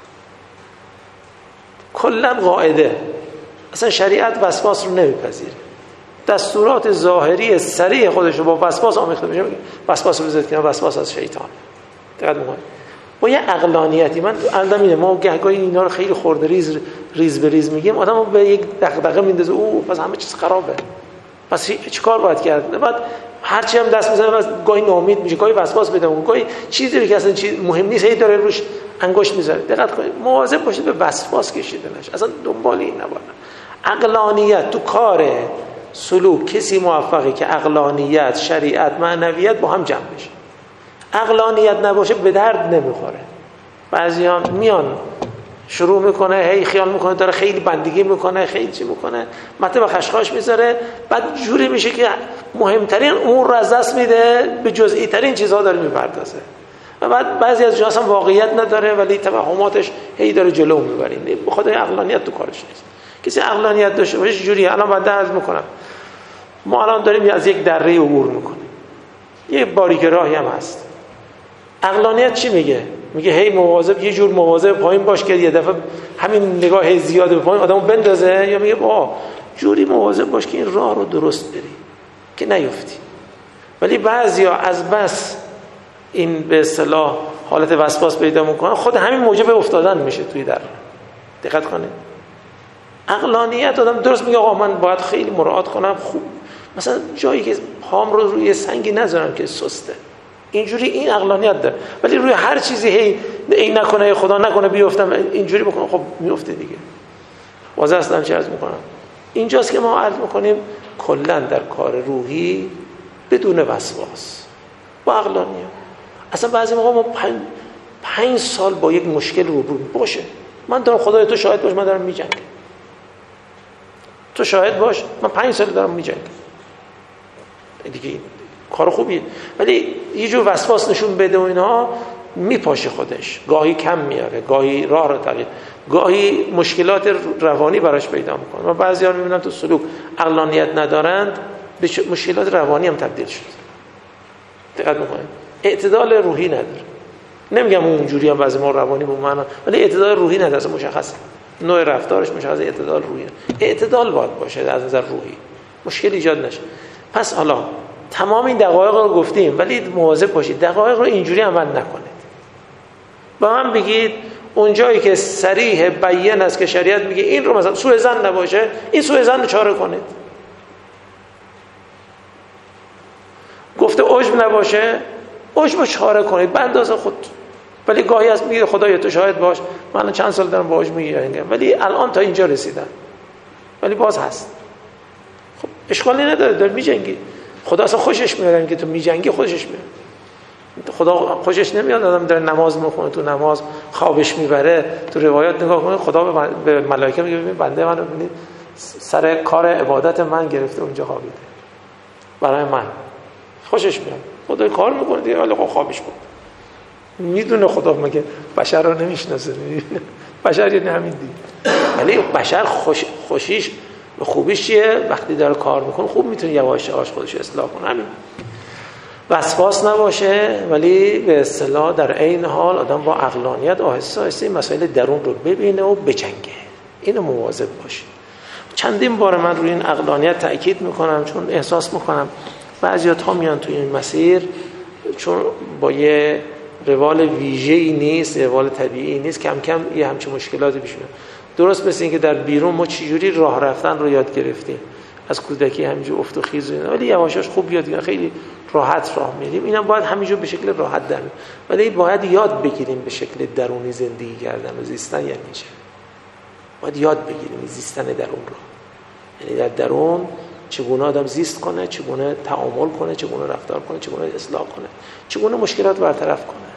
کلا قاعده اصلا شریعت وسواس رو نمیپذیره. دستورات ظاهری سریع خودش رو با وسواس آمیخته بشه، وسواس رو بذارید کنار، وسواس از شیطان. دقت میکنید با یه عقلانیتی. من الان میگم ما گهگاهی اینا رو خیلی خورده ریز ریز به ریز میگیم، آدمو به یک دغدغه میندازه، او پس همه چیز خرابه، پس چیکار باید کرد؟ بعد هر چی هم دست میزنه باز گاهی ناامید میشه، گاهی وسواس پیدا میکنه، گاهی چیزی که اصلا چیز مهم نیست هی داره روش انگشت میذاره. دقت کنید مواظب باشید به وسواس کشیده نشه، اصلا دنبال این نباشه. عقلانیت تو کار سلوک کسی موفقی که عقلانیت، شریعت، معنویت با هم جمع بشه. عقلانیت نباشه به درد نمیخوره. بعضیان میان شروع میکنه هی خیال میکنه داره خیلی بندگی میکنه، خیلی چی میکنه، مته به خشخاش میذاره، بعد جوری میشه که مهمترین امور رو از دست میده، به جزئی ترین چیزها داره میپردازه. و بعد بعضی از جاها اصلا واقعیت نداره ولی توهماتش هی داره جلو میبره. به خاطر عقلانیت تو کارش نیست. کسی عقلانیت داشته باشه جوریه. الان بعد عرض میکنم ما الان داریم از یک دره عبور میکنیم، یه باریک راهی هم هست. عقلانیت چی میگه؟ میگه هی مواظب، یه جور مواظب پایین باش که یه دفعه همین نگاه زیاد به پایین آدمو بندازه، یا میگه با جوری مواظب باش که این راه رو درست بری که نیفتی. ولی بعضیا از بس این به اصطلاح حالت وسواس پیدا میکنه، خود همین موجب افتادن میشه توی در. دقت کنید عقلانیت آدم درست میگه آقا من باید خیلی مراعات کنم، خوب مثلا جایی که پام رو روی سنگی نذارم که سسته، اینجوری این عقلانیت داره. ولی روی هر چیزی هی این نکنه خدا نکنه بیفتم اینجوری بکنم، خب میفته دیگه. واضح اصلا چه عرض میکنم؟ اینجاست که ما عرض میکنیم کلا در کار روحی بدون وسواس با عقلانیت. اصلا بعضی موقع ما پنج, پنج سال با یک مشکل روبرو باشه، من دارم خدای تو شاهد باش من دارم میجنگم، تو شاهد باش من پنج سال دارم میجنگم دیگه، کار خوبیه. ولی یه جور وسواس نشون بده و اینها میپاشه خودش، گاهی کم میاره، گاهی راه رو تغییر، گاهی مشکلات روانی براش پیدا میکنه. و بعضی‌ها میبینن تو سلوک عقلانیت ندارند به مشکلات روانی هم تبدیل شد. دقت میکنید اعتدال روحی نداره. نمیگم اونجوری هم بعضی ما روانی به معنا، ولی اعتدال روحی نداره، اصلا مشخصه نوع رفتارش مشخصه اعتدال روحی. اعتدال باید باشه از نظر روحی، مشکل ایجاد نشه. پس حالا تمام این دقایق رو گفتیم، ولی مواظب باشید دقایق رو اینجوری عمل نکنید. با من بگید اونجایی که صریح بیان است که شریعت میگه این رو مثلا سوء ظن نباشه، این سوء ظن رو چاره کنید. گفته عجب نباشه، عجب رو چاره کنید به اندازه خود. ولی گاهی از میگه خدایا تو شاهد باش من چند سال دارم با عجب میگم ولی الان تا اینجا رسیدم، ولی باز هست. خب اشکالی نداره، داره میجنگی، خدا اصلا خوشش میاد که تو میجنگی، خوشش میاد. خدا خوشش نمیاد آدم داره نماز میخونه تو نماز خوابش میبره. تو روایات نگاه کنید خدا به ملائکه میگه بنده منو ببینید سر کار عبادت من گرفته اونجا خوابیده برای من، خوشش میاد. خدا کار میکنه دیگه ولی خوابش بود. میدونه خدا مگه بشر رو نمیشناسه؟ میدونه بشر یعنی همین دیگه. ولی بشر خوش خوشیش خوبیش چیه؟ وقتی داره کار میکنه خوب میتونه یواش یواش خودش اصلاح کنه. همین وسواس نباشه، ولی به اصطلاح در عین حال آدم با عقلانیت آهسته آهسته مسائل درون رو ببینه و بجنگه. اینو مواظب باشه. چندین بار من روی این عقلانیت تأکید میکنم، چون احساس میکنم بعضی‌ها میان توی این مسیر چون با یه روال ویژه‌ای نیست، روال طبیعی نیست، کم کم یه همچین مشکلاتی پیش میاد. درست مثل این که در بیرون ما چجوری راه رفتن رو یاد گرفتیم از کودکی، همینجور افت و خیز، ولی یواشاش خوب یاد گرفتیم، خیلی راحت راه میریم. اینم باید همینجور به شکل راحت در، ولی باید یاد بگیریم به شکل درونی زندگی کردن و زیستن. یعنی چه؟ باید یاد بگیریم زیستن درون رو، یعنی در درون چگونه آدم زیست کنه، چگونه تعامل کنه، چگونه رفتار کنه، چگونه اصلاح کنه، چگونه مشکلات برطرف کنه.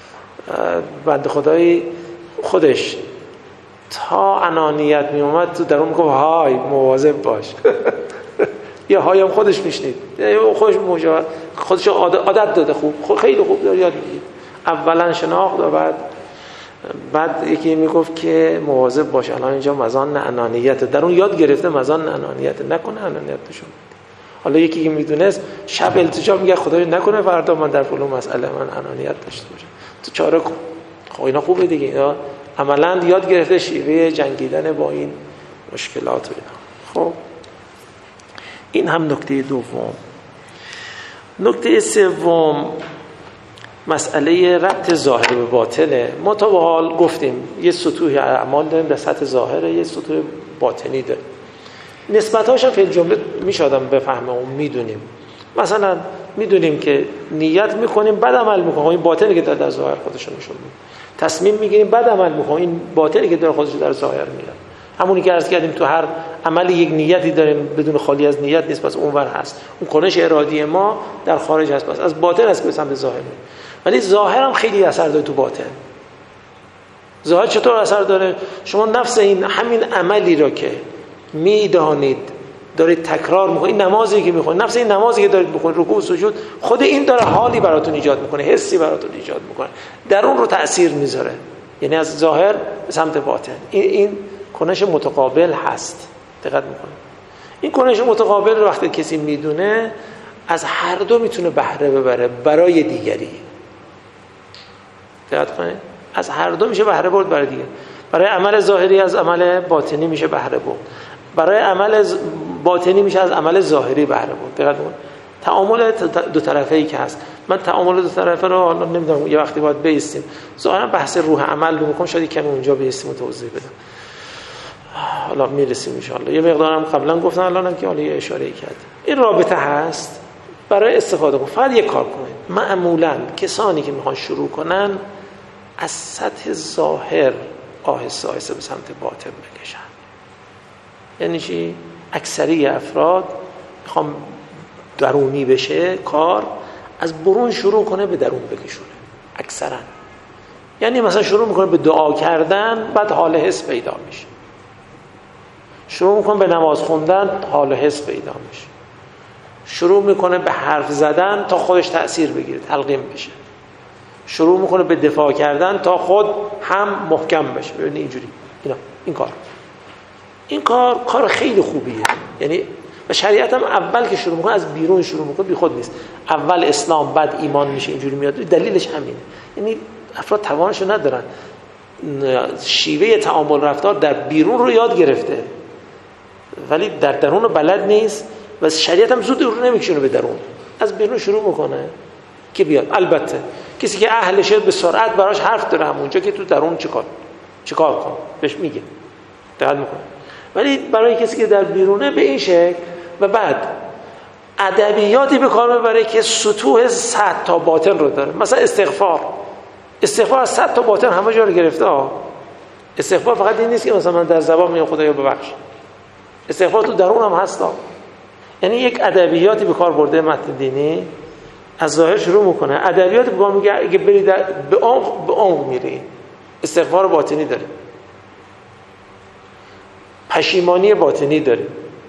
بنده خدای خودش تا انانیت می اومد تو درون میگفت های مواظب باش. یا های هم خودش میشنید، خودش مجاهد خودش عادت داده، خوب خیلی خوب داره یاد میگید. اولا شناخت و بعد بعد یکی میگفت که مواظب باش. الان اینجا مزان انانیت درون یاد گرفته، مزان انانیت نکنه، انانیت توشون. حالا یکی که میدونست شب التجا میگه خدای نکنه فردا من در فلان مسئله من انانیت داشته باشم، تو چاره کن. خب اینا خوبه دیگه، اینا عملاً یاد گرفته شیوه جنگیدن با این مشکلات و اینا. خب این هم نکته دوم. نکته سوم مسئله ربط ظاهر به باطنه. ما تا به حال گفتیم یه سطوح اعمال داریم در سطح ظاهره، یه سطوح باطنی داریم. نسبت‌هاش هم فی جمله میشه آدم بفهمه و میدونیم. مثلا میدونیم که نیت میکنیم بعد عمل میکنیم، این باطنی که داره در ظاهر خودش نشون میده. تصمیم میگیریم بعد عمل میکنیم، این باطنی که داره خودش در ظاهر میاد. همونی که عرض کردیم تو هر عمل یک نیتی داریم، بدون خالی از نیت نیست، پس اونور هست. اون کنش ارادی ما در خارج هست، پس از باطن است که به سمت ظاهر میره. ولی ظاهر هم خیلی اثر داره تو باطن. ظاهر چطور اثر داره؟ شما نفس این همین عملی را که میدانید دارید تکرار میکنید، این نمازی که میخونید، نفس این نمازی که دارید میخونید، رکوع و سجود، خود این داره حالی براتون ایجاد میکنه، حسی براتون ایجاد میکنه، درون رو تأثیر میذاره. یعنی از ظاهر به سمت باطن این این کنش متقابل هست. دقت میکنید این کنش متقابل رو وقتی کسی میدونه از هر دو میتونه بهره ببره برای دیگری. دقت کنید از هر دو میشه بهره برد برای دیگری. برای عمل ظاهری از عمل باطنی میشه بهره برد، برای عمل باطنی میشه از عمل ظاهری بهره برد. دقت کنید تعامل دو طرفه‌ای که هست. من تعامل دو طرفه رو حالا نمیدونم، یه وقتی باید بیستیم ظاهرا بحث روح عمل رو میکنم، شاید کمی اونجا بیستیم و توضیح بدم، حالا میرسیم ان شاء الله. یه مقدارم قبلا گفتم، الانم که حالا یه اشاره کردم. این رابطه هست برای استفاده کن. فقط یه کار کنید. معمولا کسانی که میخوان شروع کنن از سطح ظاهر آهسته آهسته به سمت باطن بکشن. یعنی چی؟ اکثری افراد میخوان درونی بشه کار، از برون شروع کنه به درون بکشونه اکثرا. یعنی مثلا شروع میکنه به دعا کردن، بعد حال حس پیدا میشه. شروع میکنه به نماز خوندن، حال حس پیدا میشه. شروع میکنه به حرف زدن تا خودش تأثیر بگیره، تلقیم بشه. شروع میکنه به دفاع کردن تا خود هم محکم بشه. ببینید اینجوری اینا این کار این کار کار خیلی خوبیه. یعنی و شریعت هم اول که شروع میکنه از بیرون شروع میکنه، بی خود نیست. اول اسلام بعد ایمان میشه، اینجوری میاد. دلیلش همینه. یعنی افراد توانشو ندارن، شیوه تعامل رفتار در بیرون رو یاد گرفته ولی در درون رو بلد نیست و شریعت هم زود رو نمیکشونه به درون، از بیرون شروع میکنه که بیاد. البته کسی که اهلشه به سرعت براش حرف داره همونجا که تو درون چیکار چیکار کن بهش میگه، دقت میکنه. ولی برای کسی که در بیرونه به این شکل و بعد ادبیاتی به کار میبره که سطوح صد تا باطن رو داره. مثلا استغفار استغفار از صد تا باطن همه جا رو گرفته ها. استغفار فقط این نیست که مثلا من در زبان میگم خدایا ببخش، استغفار تو درون هم هست ها. یعنی یک ادبیاتی به کار برده متن دینی از ظاهر شروع میکنه. ادبیات بگاه میگه اگه بری به عمق به عمق میری. استغفار باطنی داره، پشیمانی باطنی داره،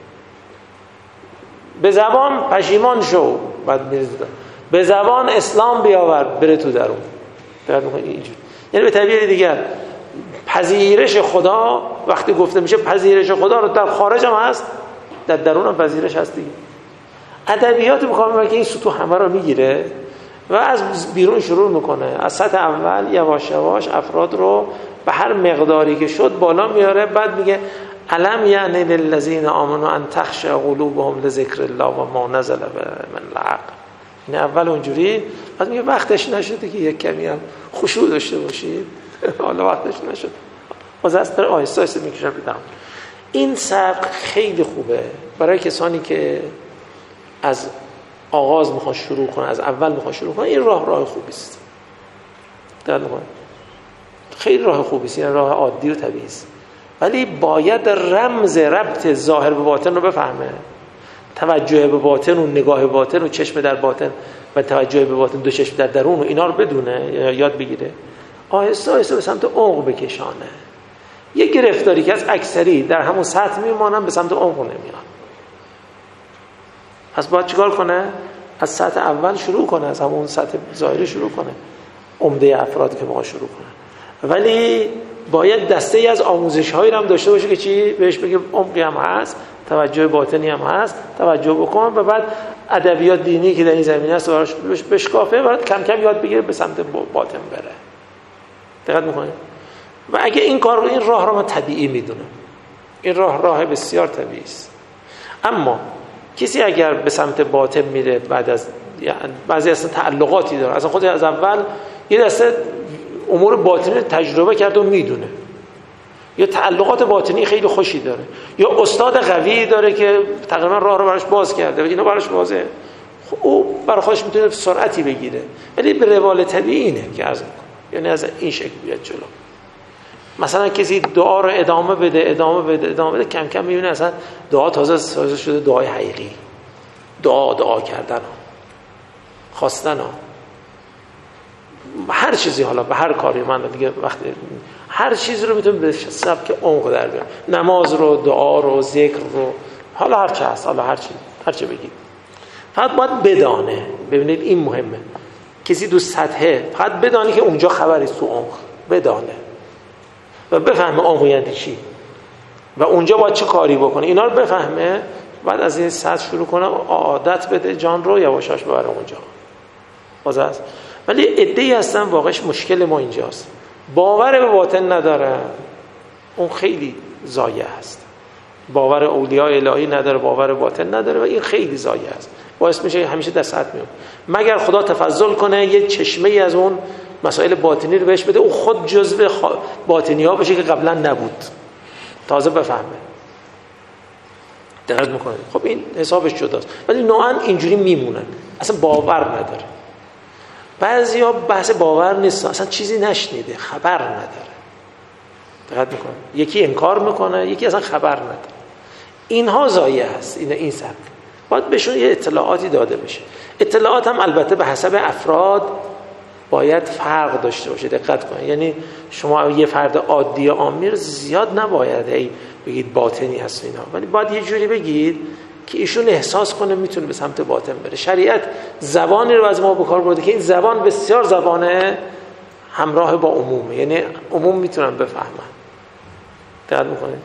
به زبان پشیمان شو بعد میری به زبان اسلام بیاور بره تو درون. یعنی به تعبیر دیگر پذیرش خدا وقتی گفته میشه پذیرش خدا رو در خارج هم هست، در درون هم پذیرش هست دیگه. ادبیات میخوام که این سطوح همه رو میگیره و از بیرون شروع میکنه، از سطح اول یواش یواش افراد رو به هر مقداری که شد بالا میاره. بعد میگه الم یعنی للذین آمنوا ان تخشع قلوبهم لذکر الله و ما نزل من الحق. این اول اونجوری، بعد میگه وقتش نشده که یک کمی هم خشوع داشته باشید. حالا وقتش نشد، باز از در آهسته آهسته میکشم بدم. این سبق خیلی خوبه برای کسانی که از آغاز میخوان شروع کنن، از اول میخوان شروع کنن. این راه راه خوبی است، دقت کنید، خیلی راه خوبی است، این راه عادی و طبیعی است. ولی باید رمز ربط ظاهر به باطن رو بفهمه، توجه به باطن و نگاه به باطن و چشم در باطن و توجه به باطن دو چشم در درون و اینا رو بدونه، یاد بگیره، آهسته آهسته به سمت عمق بکشانه. یک گرفتاری که از اکثری در همون سطح میمونن به سمت عمق نمیان. پس باید چیکار کنه؟ از سطح اول شروع کنه، از همون سطح ظاهری شروع کنه، عمده افرادی که ما شروع کنن. ولی باید دسته ای از آموزش هایی هم داشته باشه که چی بهش بگه عمقی هم هست، توجه باطنی هم هست، توجه بکن و بعد ادبیات دینی که در این زمینه است براش بشکافه، بعد کم کم یاد بگیره به سمت باطن بره. دقت میکنید؟ و اگه این کار رو، این راه رو من طبیعی میدونم، این راه راه بسیار طبیعی است. اما کسی اگر به سمت باطن میره بعد از یعنی بعضی اصلا تعلقاتی داره، اصلا خود از اول یه دسته امور باطنی تجربه کرده و میدونه، یا تعلقات باطنی خیلی خوشی داره، یا استاد قوی داره که تقریبا راه رو براش باز کرده و اینا براش بازه، خب او برای خودش میتونه سرعتی بگیره. ولی به روال طبیعی اینه که عرض میکنم، یعنی از این شکل بیاد جلو. مثلا کسی دعا رو ادامه بده ادامه بده ادامه بده، کم کم میبینه اصلا دعا تازه تازه شده دعای حقیقی، دعا دعا کردن ها، خواستن ها، هر چیزی، حالا به هر کاری من دیگه وقتی هر چیزی رو میتونه به سبک عمق در بیاره، نماز رو، دعا رو، ذکر رو، حالا هر چه هست، حالا هر چی هر چه بگید، فقط باید بدانه. ببینید این مهمه، کسی دو سطحه فقط بدانه که اونجا خبری تو عمق، بدانه و بفهمه عمق یعنی چی و اونجا باید چه کاری بکنه، اینا رو بفهمه. بعد از این سطح شروع کنه عادت بده جان رو یواشاش ببره اونجا. باز هست. ولی عده‌ای هستن واقعش مشکل ما اینجاست، باور به باطن نداره، اون خیلی ضایع است. باور اولیاء الهی نداره، باور باطن نداره و این خیلی ضایع است، باعث میشه همیشه در سطح میمونه. مگر خدا تفضل کنه یه چشمه ای از اون مسائل باطنی رو بهش بده، او خود جزو خ... باطنی ها بشه که قبلا نبود، تازه بفهمه. دقت میکنه. خب این حسابش جداست، ولی نوعا اینجوری میمونن، اصلا باور نداره. بعضیا بحث باور نیست، اصلا چیزی نشنیده، خبر نداره. دقت میکنه. یکی انکار میکنه، یکی اصلا خبر نداره. اینها ضایع هست. این این سبک باید بهشون یه اطلاعاتی داده بشه. اطلاعات هم البته به حسب افراد باید فرق داشته باشه. دقت کنید. یعنی شما یه فرد عادی عامی رو زیاد نباید هی بگید باطنی هست اینا، ولی باید یه جوری بگید که ایشون احساس کنه میتونه به سمت باطن بره. شریعت زبانی رو از ما به کار برده که این زبان بسیار زبانه همراه با عمومه، یعنی عموم میتونن بفهمن. دقت میکنید.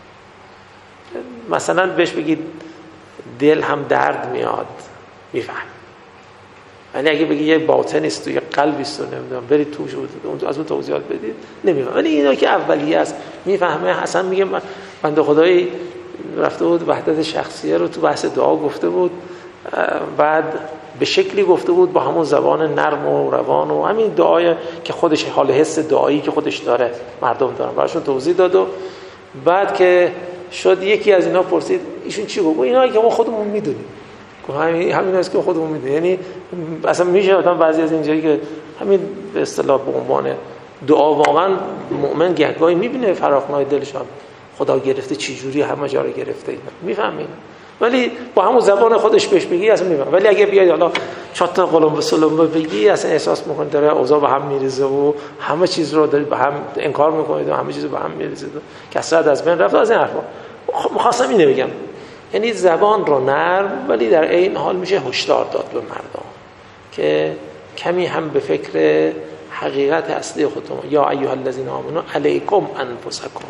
مثلا بهش بگید دل هم درد میاد، میفهم. ولی اگه بگی یه باطن است و یه قلبی است و نمیدونم برید توش از اون توضیحات بدید، نمیفهم. ولی اینا که اولیه است میفهمه. حسن میگه بنده خدایی رفته بود وحدت شخصیه رو تو بحث دعا گفته بود، بعد به شکلی گفته بود با همون زبان نرم و روان و همین دعای که خودش حال حس دعایی که خودش داره مردم دارن براشون توضیح داد. و بعد که شد یکی از اینا پرسید ایشون چی گفت؟ اینایی که ما خودمون میدونیم. همین همین است که خودمون میدونیم. یعنی اصلا میشه آدم بعضی از اینجایی که همین به اصطلاح به عنوان دعا واقعا مؤمن گهگاهی میبینه فراخنای دلش خدا گرفته چی جوری همه جا رو گرفته، اینا میفهمین. ولی با همون زبان خودش بهش بگی اصلا میفهمه. ولی اگه بیای حالا چهار تا قلم به سلم بگی اصلا احساس میکنه داره اوضاع به هم میریزه و همه چیز رو داره به هم انکار میکنه و همه چیز رو به هم میریزه، کثرت از بین رفت. از این حرفا می‌خواستم اینو بگم، یعنی زبان رو نرم ولی در این حال میشه هشدار داد به مردم که کمی هم به فکر حقیقت اصلی خودتون، یا ایها الذین آمنوا علیکم انفسکم،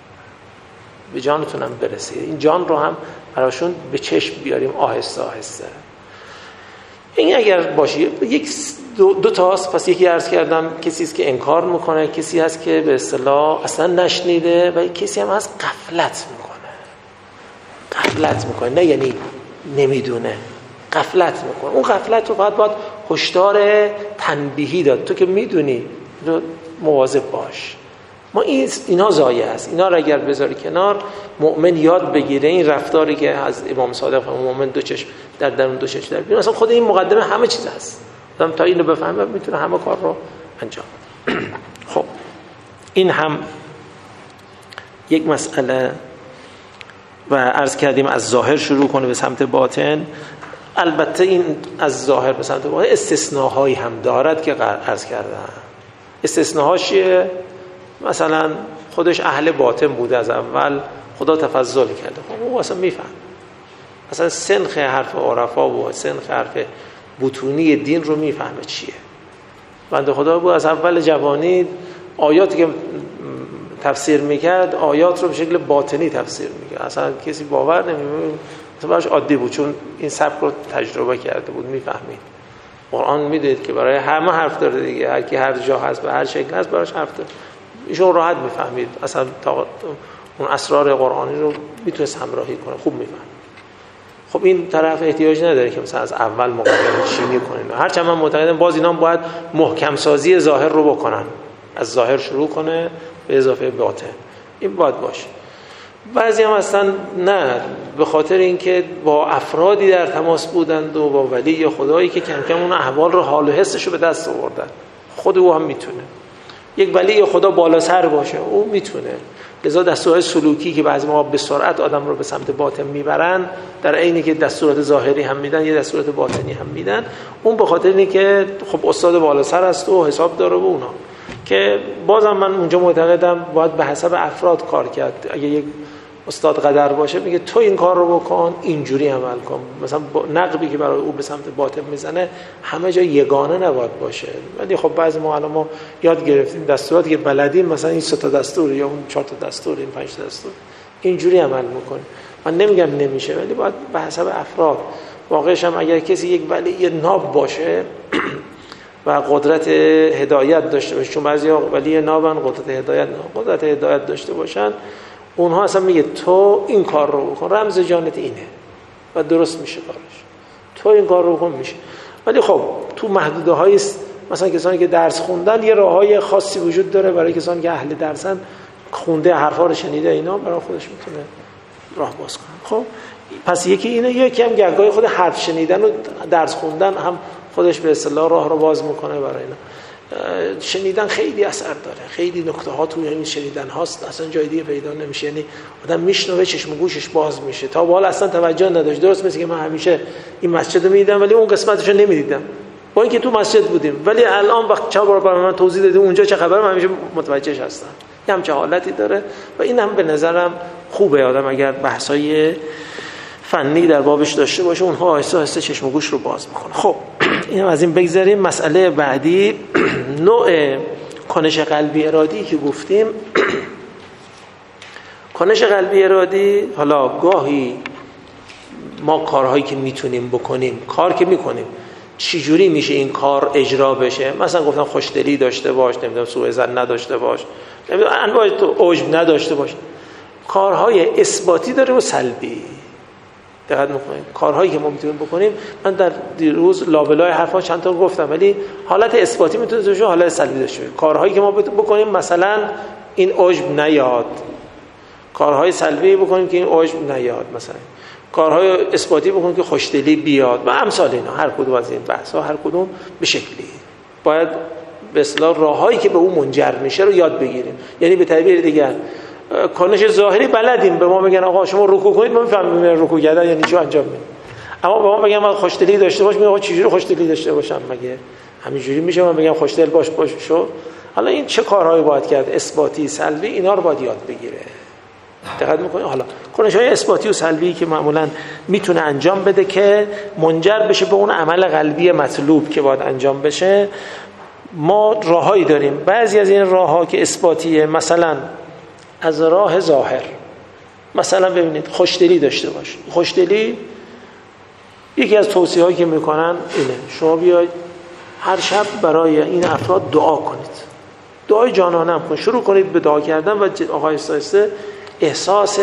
به جانتون هم برسید. این جان رو هم براشون به چشم بیاریم آهسته آهسته. این اگر باشه یک دو, دو تاست، پس یکی عرض کردم کسی است که انکار میکنه، کسی هست که به اصطلاح اصلا نشنیده و کسی هم هست غفلت میکنه. غفلت میکنه نه یعنی نمیدونه، غفلت میکنه. اون غفلت رو فقط باید هشدار تنبیهی داد، تو که میدونی مواظب باش. ما این اینا ضایع است. اینا رو اگر بذاری کنار، مؤمن یاد بگیره این رفتاری که از امام صادق مؤمن دو چشم در درون دو چشم در بیرون، اصلا خود این مقدمه همه چیز است. آدم تا اینو بفهمه میتونه همه کار رو انجام بده. خب این هم یک مسئله. و عرض کردیم از ظاهر شروع کنه به سمت باطن. البته این از ظاهر به سمت باطن استثناهایی هم دارد که عرض کردم. استثناهاش چیه؟ مثلا خودش اهل باطن بوده از اول، خدا تفضل کرده، خب او اصلا میفهم. مثلا سنخ حرف عرفا و سنخ حرف بطونی دین رو میفهمه چیه. بنده خدا بود از اول جوانی آیاتی که تفسیر میکرد آیات رو به شکل باطنی تفسیر میکرد، اصلا کسی باور نمی‌کنه، مثلا براش عادی بود چون این سبک رو تجربه کرده بود، میفهمید. قرآن میدید که برای همه حرف داره دیگه، هر کی هر جا هست به هر شکل هست براش حرف داره. ایشون راحت میفهمید، اصلا تا اون اسرار قرآنی رو میتونست همراهی کنه، خوب میفهمید. خب این طرف احتیاج نداره که مثلا از اول مقدمه چینی کنه. هرچند من معتقدم باز اینا باید محکم سازی ظاهر رو بکنن، از ظاهر شروع کنه به اضافه باطن، این باید باشه. بعضی هم اصلا نه، به خاطر اینکه با افرادی در تماس بودند و با ولی خدایی که کم کم اون احوال رو حال و حسش رو به دست آوردن. خود او هم میتونه یک ولی خدا بالا سر باشه، او میتونه. لذا دستورات سلوکی که بعضی موقع به سرعت آدم رو به سمت باطن میبرن، در عینی که دستورات ظاهری هم میدن یه دستورات باطنی هم میدن، اون به خاطر اینه که خب استاد بالا سر است و حساب داره و اونا، که بازم من اونجا معتقدم باید به حسب افراد کار کرد. اگه یک استاد قدر باشه میگه تو این کار رو بکن، اینجوری عمل کن، مثلا نقبی که برای او به سمت باطن میزنه همه جا یگانه نباید باشه. ولی خب بعضی ما الان ما یاد گرفتیم دستوراتی که بلدیم، مثلا این سه تا دستور یا اون چهار تا دستور، این پنج تا دستور، اینجوری عمل میکنه. من نمیگم نمیشه، ولی باید به حسب افراد. واقعش هم اگر کسی یک ولی ناب باشه و قدرت هدایت داشته باشه، چون بعضیا ولی نابن قدرت هدایت نه، قدرت هدایت داشته باشن، اونها اصلا میگه تو این کار رو بکن، رمز جانت اینه و درست میشه کارش، تو این کار رو بکن میشه. ولی خب تو محدوده هایی مثلا کسانی که درس خوندن یه راههای خاصی وجود داره برای کسانی که اهل درسن، خونده حرفا رو شنیده، اینا برای خودش میتونه راه باز کنه. خب پس یکی اینه، یکی هم گهگاهی خود حرف شنیدن و درس خوندن هم خودش به اصطلاح راه رو باز میکنه برای اینا. شنیدن خیلی اثر داره، خیلی نکته ها توی این شنیدن هاست، اصلا جای دیگه پیدا نمیشه. یعنی آدم میشنوه چشم و گوشش باز میشه. تا به حال اصلا توجه نداشت. درست مثل که من همیشه این مسجد رو میدیدم ولی اون قسمتش رو نمیدیدم، با اینکه تو مسجد بودیم، ولی الان وقت چند بار برای من توضیح دادیم اونجا چه خبره، من همیشه متوجهش هستم. یه همچه حالتی داره و این هم به نظرم خوبه آدم اگر بحثای فنی در بابش داشته باشه، اونها آهسته آهسته چشم و گوش رو باز میکنه. خب اینم از این بگذاریم. مسئله بعدی نوع کنش قلبی ارادی که گفتیم. کنش قلبی ارادی، حالا گاهی ما کارهایی که میتونیم بکنیم، کار که میکنیم، چی جوری میشه این کار اجرا بشه؟ مثلا گفتم خوشدلی داشته باش، نمیدونم سوء ظن نداشته باش، نمیدونم انواع عجب نداشته باش. کارهای اثباتی داره و سلبی. دقت میکنید کارهایی که ما میتونیم بکنیم، من در دیروز لابلای حرفا چند تا گفتم، ولی حالت اثباتی میتونه باشه، حالت سلبی داشته باشه. کارهایی که ما بکنیم مثلا این عجب نیاد، کارهای سلبی بکنیم که این عجب نیاد، مثلا کارهای اثباتی بکنیم که خوشدلی بیاد و امثال اینا. هر کدوم از این بحثا هر کدوم به شکلی باید به اصطلاح راههایی که به اون منجر میشه رو یاد بگیریم. یعنی به تعبیر دیگر کنش ظاهری بلدیم به ما بگن آقا شما رکوع کنید، ما میفهمیم رکوع کردن یعنی چی انجام میدیم. اما به ما بگن من خوشدلی داشته باش، میگم آقا چجوری خوشدلی داشته باشم؟ مگه همینجوری میشه من بگم خوشدل باش باش شو؟ حالا این چه کارهایی باید کرد؟ اثباتی، سلبی، اینا رو باید یاد بگیره. دقت میکنید؟ حالا کنش‌های اثباتی و سلبی که معمولا میتونه انجام بده که منجر بشه به اون عمل قلبی مطلوب که باید انجام بشه، ما راههایی داریم. بعضی از این راهها که اثباتیه، مثلا از راه ظاهر، مثلا ببینید خوشدلی داشته باش. خوشدلی یکی از توصیه‌هایی که میکنن اینه شما بیاید هر شب برای این افراد دعا کنید، دعای جانانه هم کنید، شروع کنید به دعا کردن و آقا آهسته احساس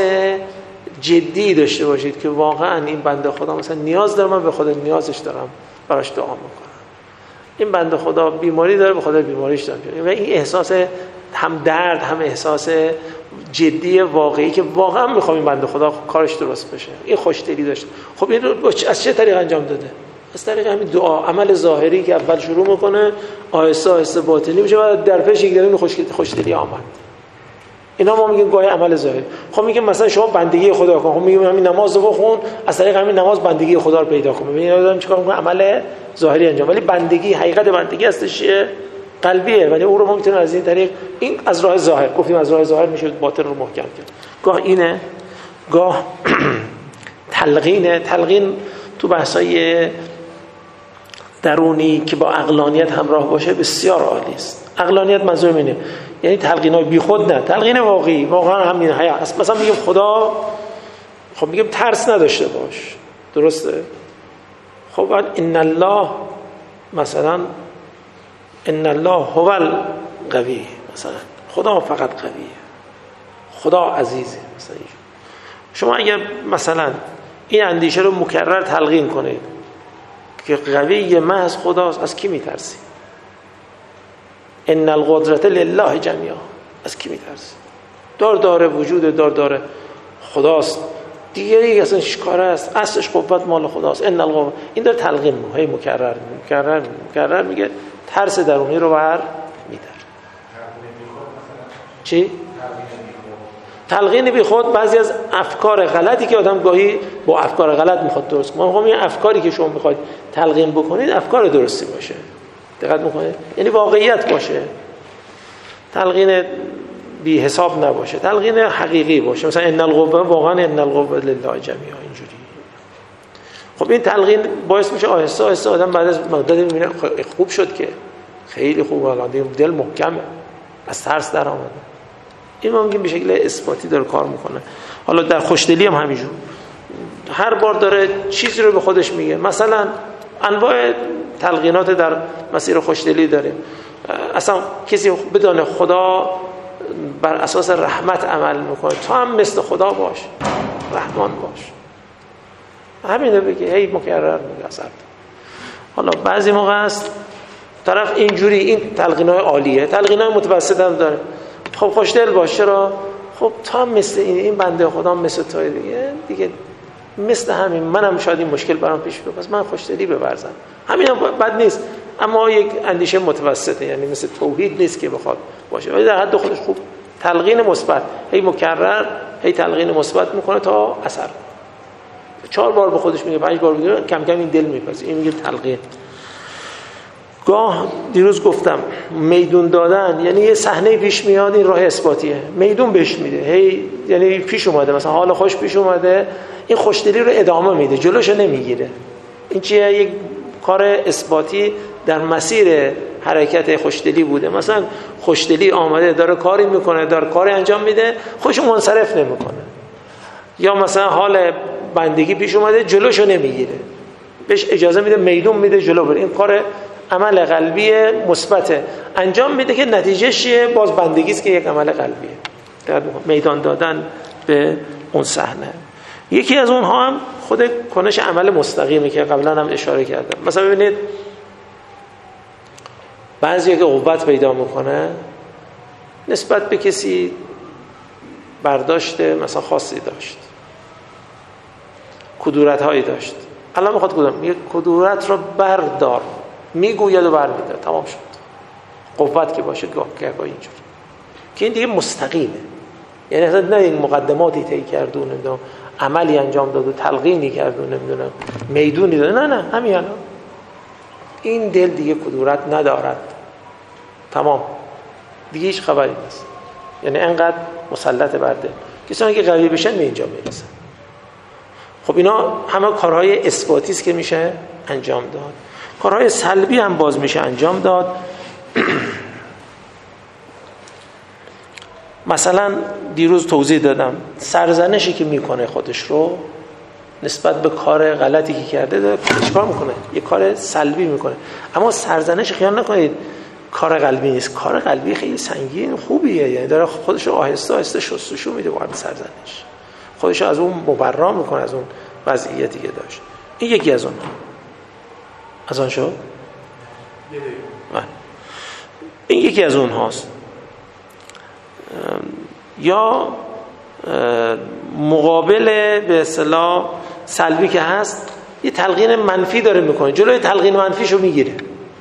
جدی داشته باشید که واقعا این بنده خدا مثلا نیاز داره، من به خدا نیازش دارم، براش دعا میکنم. این بنده خدا بیماری داره، به خدا بیماریش دارم. و این احساس هم درد هم احساس جدی واقعی که واقعا میخوام این بنده خدا کارش درست بشه، این خوشدلی داشت. خب این رو از چه طریق انجام داده؟ از طریق همین دعا، عمل ظاهری که اول شروع میکنه آهسته آهسته باطنی میشه و در پیش یک دفعه خوشدلی آمد. اینا ما میگیم گاهی عمل ظاهری. خب میگیم مثلا شما بندگی خدا کن، خب میگیم همین نماز رو بخون، از طریق همین نماز بندگی خدا رو پیدا کن. ببین اینا دارن چیکار میکنن؟ عمل ظاهری انجام. ولی بندگی، حقیقت بندگی هستش قلبیه، ولی او رو ما میتونیم از این طریق، این از راه ظاهر گفتیم، از راه ظاهر میشه باطن رو محکم کرد. گاه اینه، گاه تلقینه. تلقین تو بحثای درونی که با عقلانیت همراه باشه بسیار عالی است. عقلانیت منظور اینه یعنی تلقینای بیخود نه، تلقین واقعی. واقعا همین هست. مثلا میگم خدا، خب میگم ترس نداشته باش، درسته؟ خب بعد ان الله، مثلا ان الله هو القوی، مثلا خدا فقط قویه، خدا عزیزه. مثلا شما اگر مثلا این اندیشه رو مکرر تلقین کنید که قوی محض خداست، از کی میترسی؟ ان القدرت لله جمیعا، از کی میترسی؟ دار داره وجود دار داره خداست دیگری، اصلا کار است، اصلش قوت مال خداست. ان القوه، این داره تلقین میکنه، مکرر مکرر مکرر میگه، ترس درونی رو بر میداره. چی؟ تلقین بی خود بعضی از افکار غلطی که آدم گاهی با افکار غلط میخواد درست کنه. ما این افکاری که شما میخواید تلقین بکنید افکار درستی باشه، دقت میکنید؟ یعنی واقعیت باشه، تلقین بی حساب نباشه، تلقین حقیقی باشه. مثلا ان القوه، واقعا ان القوه لله جمیعا، اینجوری. خب این تلقین باعث میشه آهسته آهسته آدم بعد از مدت میبینه خوب شد، که خیلی خوب، الان دل محکمه، از ترس در آمده. این ما میگیم به شکل اثباتی داره کار میکنه. حالا در خوشدلی هم همینجور، هر بار داره چیزی رو به خودش میگه. مثلا انواع تلقینات در مسیر خوشدلی داریم. اصلا کسی بدانه خدا بر اساس رحمت عمل میکنه، تو هم مثل خدا باش، رحمان باش، همینه بگه، هی مکرر میگه اصلا. حالا بعضی موقع است طرف اینجوری، این تلقینای عالیه، تلقینای متوسط هم داره. خب خوشدل باش، چرا؟ خب تو هم مثل این این بنده خدا مثل توی دیگه دیگه مثل همین، منم شاید این مشکل برام پیش بیاد، پس من خوشدلی بورزم. همین هم بد نیست، اما یک اندیشه متوسطه، یعنی مثل توحید نیست که بخواد باشه، ولی در حد خودش خوب. تلقین مثبت، هی مکرر، هی تلقین مثبت میکنه تا اثر. چهار بار به خودش میگه، پنج بار میگه، کم کم این دل میپذیره. این میگه تلقین. گاه دیروز گفتم میدون دادن، یعنی یه صحنه پیش میاد، این راه اثباتیه، میدون بهش میده، هی یعنی پیش اومده، مثلا حال خوش پیش اومده، این خوشدلی رو ادامه میده، جلوشو نمیگیره. این چیه؟ یک کار اثباتی در مسیر حرکت خوشدلی بوده. مثلا خوشدلی آمده داره کاری میکنه، داره کاری انجام میده، خوشو منصرف نمیکنه. یا مثلا حال بندگی پیش اومده، جلوشو نمیگیره، بهش اجازه میده، میدون میده جلو بره. این کار عمل قلبی مثبت انجام میده که نتیجهش چیه؟ باز بندگی است که یک عمل قلبیه، میدان دادن به اون صحنه. یکی از اونها هم خود کنش عمل مستقیمه که قبلا هم اشاره کردم. مثلا ببینید بعضی که قوت پیدا میکنه نسبت به کسی برداشت مثلا خاصی داشت، کدورت هایی داشت، الان میخواد کدام میگه کدورت رو بردار، میگوید و برمیداره، تمام شد. قوت که باشه گاه گاه اینجوری که این دیگه مستقیمه، یعنی اصلا نه این مقدماتی طی کرد و نمیدونم عملی انجام داد و تلقینی کرد و نمیدونم میدونی داد، نه نه همین الان این دل دیگه کدورت ندارد، تمام دیگه هیچ خبری نیست. یعنی انقدر مسلط بر دل، کسانی که قوی بشن به اینجا میرسن. خب اینا همه کارهای اثباتی است که میشه انجام داد. کارهای سلبی هم باز میشه انجام داد. مثلا دیروز توضیح دادم سرزنشی که میکنه خودش رو نسبت به کار غلطی که کرده داره چیکار میکنه؟ یه کار سلبی میکنه. اما سرزنش خیال نکنید کار قلبی نیست، کار قلبی خیلی سنگین خوبیه، یعنی داره خودش رو آهسته آهسته شستشو میده با سرزنش، خودش رو از اون مبرا میکنه از اون وضعیتی که داشت. این یکی از اون از آن شد این یکی از اون هاست. یا مقابل به اصطلاح سلبی که هست یه تلقین منفی داره میکنه، جلوی تلقین منفیشو میگیره.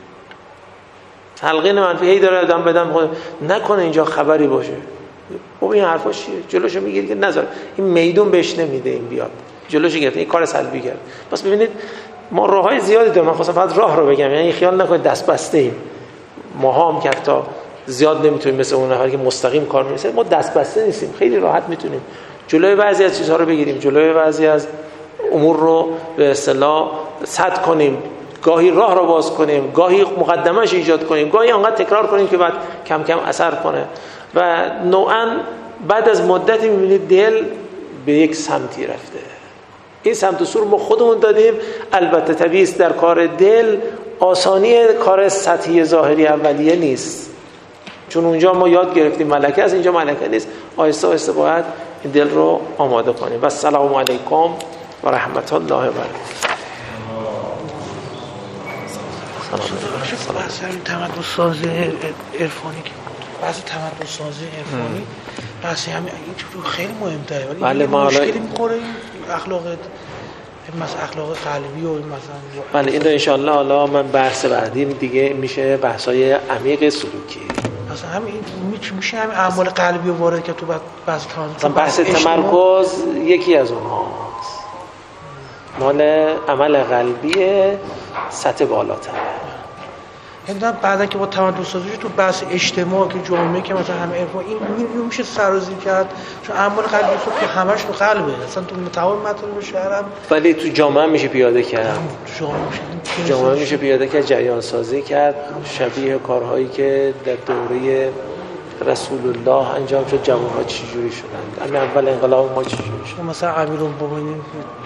تلقین منفی هی داره آدم بدم خود نکنه اینجا خبری باشه، خب این حرفا چیه؟ جلوشو میگیره که نذار این میدون بهش نمیده، این بیاد جلوشو گرفت، این کار سلبی کرد. پس ببینید ما راههای زیادی داریم، من خواستم فقط راه رو بگم، یعنی خیال نکنید دست بسته ایم. ما هم که تا زیاد نمیتونیم مثل اون نفر که مستقیم کار میکنه، ما دست بسته نیستیم، خیلی راحت میتونیم جلوی بعضی از چیزها رو بگیریم، جلوی بعضی از امور رو به اصطلاح سد کنیم، گاهی راه رو باز کنیم، گاهی مقدمه‌اش ایجاد کنیم، گاهی انقدر تکرار کنیم که بعد کم کم اثر کنه. و نوعاً بعد از مدتی میبینید دل به یک سمتی رفته. این سمت و سور ما خودمون دادیم. البته طبیعی است در کار دل آسانی کار سطحی ظاهری اولیه نیست، چون اونجا ما یاد گرفتیم ملکه از اینجا ملکه نیست. آهسته آهسته باید این دل رو آماده کنیم. و السلام علیکم و رحمت الله و برکاته. بحث همین تمدن سازی عرفانی که بعضی تمدن سازی عرفانی بحث همین این خیلی مهم‌تره، ولی بله ما مشکلی می‌خوره این اخلاق مثلا اخلاق قلبی و مثلا بله این رو ان شاء الله حالا من بحث بعدی دیگه میشه بحث‌های عمیق سلوکی. مثلا همین میشه همین اعمال قلبی وارد که تو بعضی مثلا بحث تمرکز یکی از اونهاست، مال عمل قلبی سطح بالاتره. یعنی بعدا که با تمدن سازی تو بحث اجتماع که جامعه که مثلا همه عرفان این میشه سرازیر کرد، چون اعمال قلبی خب که همش تو قلبه، اصلا تو متعال مطالب شهرم، ولی تو جامعه میشه پیاده کرد، جامعه, جامعه میشه پیاده کرد، جریان سازی کرد، شبیه کارهایی که در دوره رسول الله انجام شد. جوان‌ها چجوری شدند؟ اما اول انقلاب ما چجوری شد؟ مثلا امیرالمومنین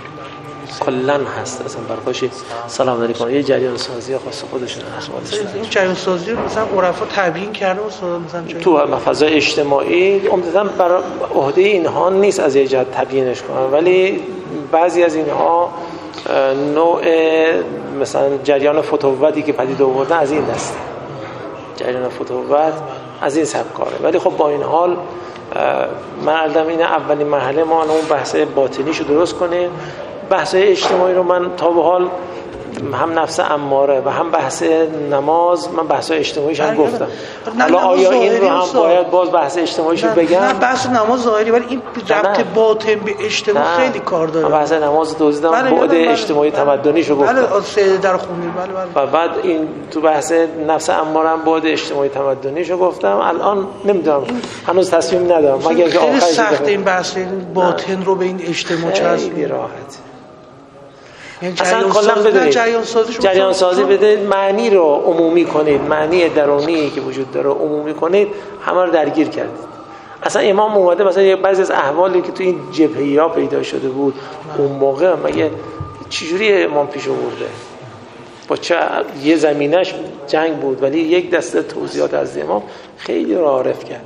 کلن هست اصلا برخوش سلام علیکم یه جریان سازی خاص خودشون هست. این جریان سازی رو مثلا عرفا تبیین کرده مثلا تو فضای اجتماعی عمدتاً بر عهده اینها نیست از یه جهت تبیینش کنن، ولی بعضی از اینها نوع مثلا جریان فتووتی که پدید آوردن از این دسته، جریان فتووت از این سبک کاره. ولی خب با این حال من علم اینه اولین مرحله ما اون بحث باطنیشو درست کنیم. بحث اجتماعی رو من تا به حال هم نفس اماره و هم بحث نماز من بحث اجتماعیش هم گفتم. حالا آیا این رو هم باید باز بحث اجتماعیش رو بگم؟ نه بحث نماز ظاهری، ولی این ربط باطن به اجتماع خیلی کار داره. من بحث نماز توضیح دادم، بعد اجتماعی تمدنیش رو گفتم. بله سید در خونی بله بله. و بعد این تو بحث نفس اماره هم بعد اجتماعی تمدنیش رو گفتم. الان نمیدونم هنوز تصمیم ندارم مگر که خیلی سخت این بحث باطن رو به این اجتماع چسبید. خیلی راحت. یعنی اصلا کلا بدونید جریان سازی جریان سازی بدید، معنی رو عمومی کنید، معنی درونی که وجود داره عمومی کنید، همه رو درگیر کردید. اصلا امام اومده مثلا یه بعضی از احوالی که تو این جبهه‌ها پیدا شده بود اون موقع مگه چجوری امام پیش آورده؟ با چه یه زمینش جنگ بود ولی یک دسته توضیحات از امام خیلی رو عارف کرد.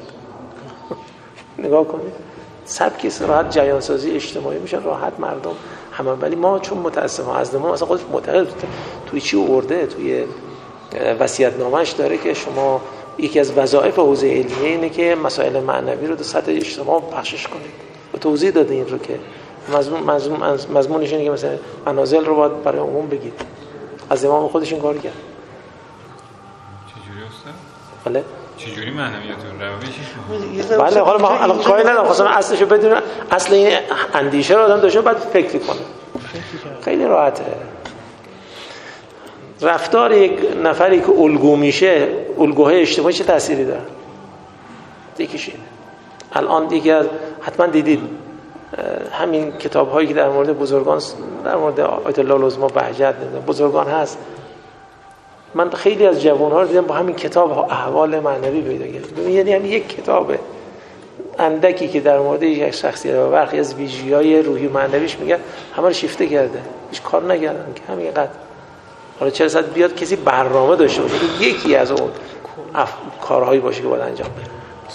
نگاه کنید سبکی راحت جریان سازی اجتماعی میشن راحت مردم همه، ولی ما چون متاسفانه از ما مثلا خودش معتقد توی چی آورده، توی وصیت‌نامه‌اش داره که شما یکی از وظایف حوزه علمیه اینه که مسائل معنوی رو در سطح اجتماع بخشش کنید. و توضیح داده این رو که مضمون مضمون مضمونش اینه که مثلا منازل رو باید برای عموم بگید. از امام خودش این کار کرد. چجوری هست؟ بله چجوری معنویاتون روشش؟ بله حالا ما الان کاری ندارم، خواستم اصلشو بدونم، اصل این اندیشه رو آدم داشته بعد فکر کنه. خیلی راحته. رفتار یک نفری که الگو میشه، الگوهای اجتماعی چه تأثیری داره؟ یکیش اینه. الان دیگه حتما دیدید همین کتاب هایی که در مورد بزرگان، در مورد آیت الله العظمی بهجت بزرگان هست، من خیلی از جوان ها رو دیدم با همین کتاب احوال معنوی پیدا کردن. یعنی همین یک کتابه اندکی که در مورد یک شخصیت و برخی از ویژگی‌های روحی معنویش میگه، همه رو شیفته کرده، هیچ کار نکردن که همین قد. حالا چه رسد بیاد کسی برنامه داشته باشه که یکی از اون اف... کارهایی باشه که باید انجام بده.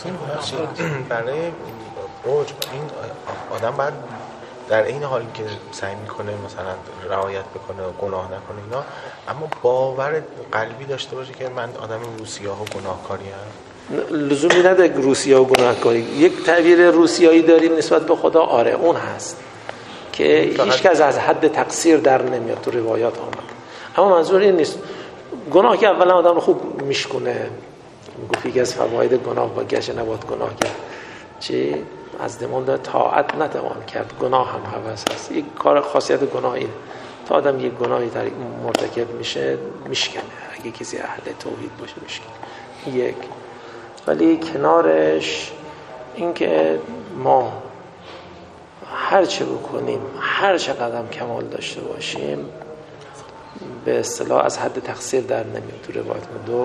برای اوج این آدم بعد در این حالی که سعی میکنه مثلا رعایت بکنه و گناه نکنه اینا، اما باور قلبی داشته باشه که من آدم روسیاه و گناهکاری ام. لزومی نداره روسیاه و گناهکاری. یک تعبیر روسیایی داریم نسبت به خدا، آره اون هست که هیچ کس از حد تقصیر در نمیاد، تو روایات آمد. اما منظور این نیست. گناه که اولا آدم رو خوب میشکنه. میگفت یکی از فواید گناه با گشت نباد گناه کرد. چی؟ از دمان داره طاعت نتوان کرد، گناه هم هوس هست. یک کار خاصیت گناه اینه، تا آدم یک گناهی در مرتکب میشه میشکنه، اگه کسی اهل توحید باشه میشکنه. یک. ولی کنارش این که ما هر چه بکنیم، هر چه قدم کمال داشته باشیم، به اصطلاح از حد تقصیر در نمیاد. تو روایت دو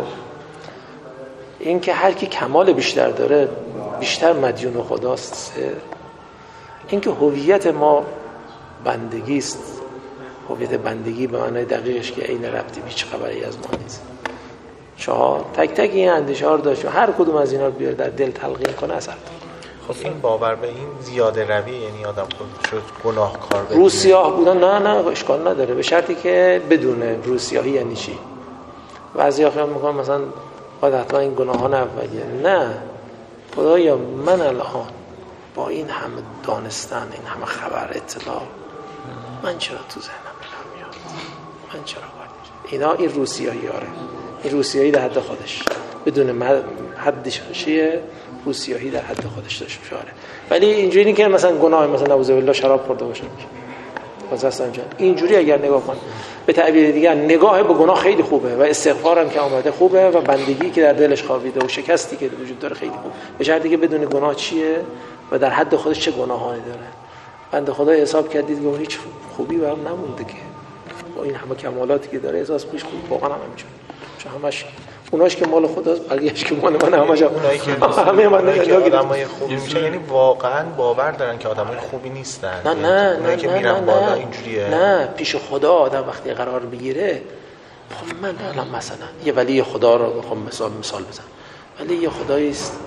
این که هر کی کمال بیشتر داره بیشتر مدیون خداست. این که هویت ما بندگی است، هویت بندگی به معنای دقیقش که عین ربطی هیچ خبری از ما نیست. چهار تک تک این اندیشه ها رو داشت و هر کدوم از اینا رو بیاره در دل تلقین کنه اثر داره. خب این باور به این زیاده روی، یعنی آدم خود شد گناهکار بشه. رو سیاه بودن نه نه اشکال نداره، به شرطی که بدونه رو سیاهی یعنی چی. بعضیا خیال میکنن مثلا باید حتما این گناهان اولیه. نه، خدایا من الان با این همه دانستن، این همه خبر اطلاع، من چرا تو ذهنم نمیاد؟ من چرا باید اینا؟ این روسیایی آره، این روسیایی در حد خودش بدون حدش چیه، روسیایی در حد خودش داشته باشه. ولی اینجوری که مثلا گناه مثلا نعوذ بالله شراب خورده باشه واسه جان، اینجوری اگر نگاه کن به تعبیر دیگر، نگاه به گناه خیلی خوبه و استغفار هم که اومده خوبه و بندگی که در دلش خوابیده و شکستی که وجود داره خیلی خوبه، به شرطی که بدون گناه چیه و در حد خودش چه گناهانی داره. بنده خدا حساب کردید که هیچ خوبی برام نمونده که با این همه کمالاتی که داره احساس میشه خوب، واقعا هم همینجوره. چون همش اوناش که مال خداست، بقیه‌اش که مال من، همش اونایی که همه من آدمای خوبی میشه، یعنی واقعا باور دارن که آدمای خوبی نیستن. نه نه اونایی که میرن بالا اینجوریه. نه، پیش خدا آدم وقتی قرار بگیره، خب من الان مثلا یه ولی خدا رو بخوام مثال مثال بزنم، ولی یه خدایی است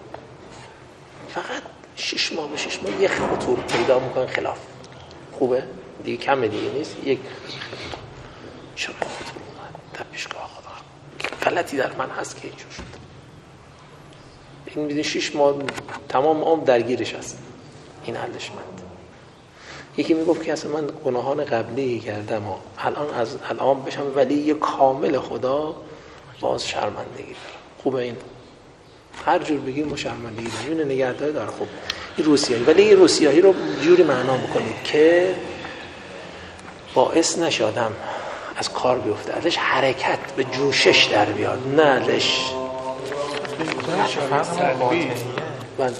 فقط شش ماه به شش ماه یه خطور پیدا میکنه خلاف خوبه دیگه، کمه دیگه نیست، یک چرا خطور در پیشگاه خدا غلطی در من هست که اینجور شد. این میدونی شش ماه تمام عمر درگیرش هست، این حلش مند. یکی میگفت که اصلا من گناهان قبلی کردم و الان از الان بشم ولی کامل خدا، باز شرمندگی دارم. خوبه این هر جور بگیم ما شرمندگی داریم، این نگهداری داره. خوب این روسیایی، ولی این روسیایی رو جوری معنا بکنید که باعث نشادم از کار بیفته، ازش حرکت به جوشش در بیاد، نه ازش من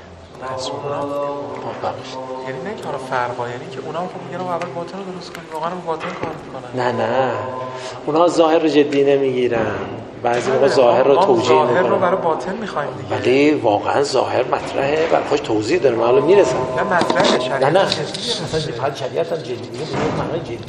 یعنی نه که حالا فرقا، یعنی که اونا خب میگن اول باطن رو درست کنید، واقعا با باطن کار میکنن. نه نه اونا ظاهر رو جدی نمیگیرن، بعضی موقع ظاهر رو توجیه میکنن. ظاهر رو برای باطن میخوایم دیگه، ولی واقعا ظاهر مطرحه، برای خودش توضیح داره، معلوم میرسه. نه مطرحه شریعت. نه نه مثلا حال شریعت هم جدی میگه، به معنای جدی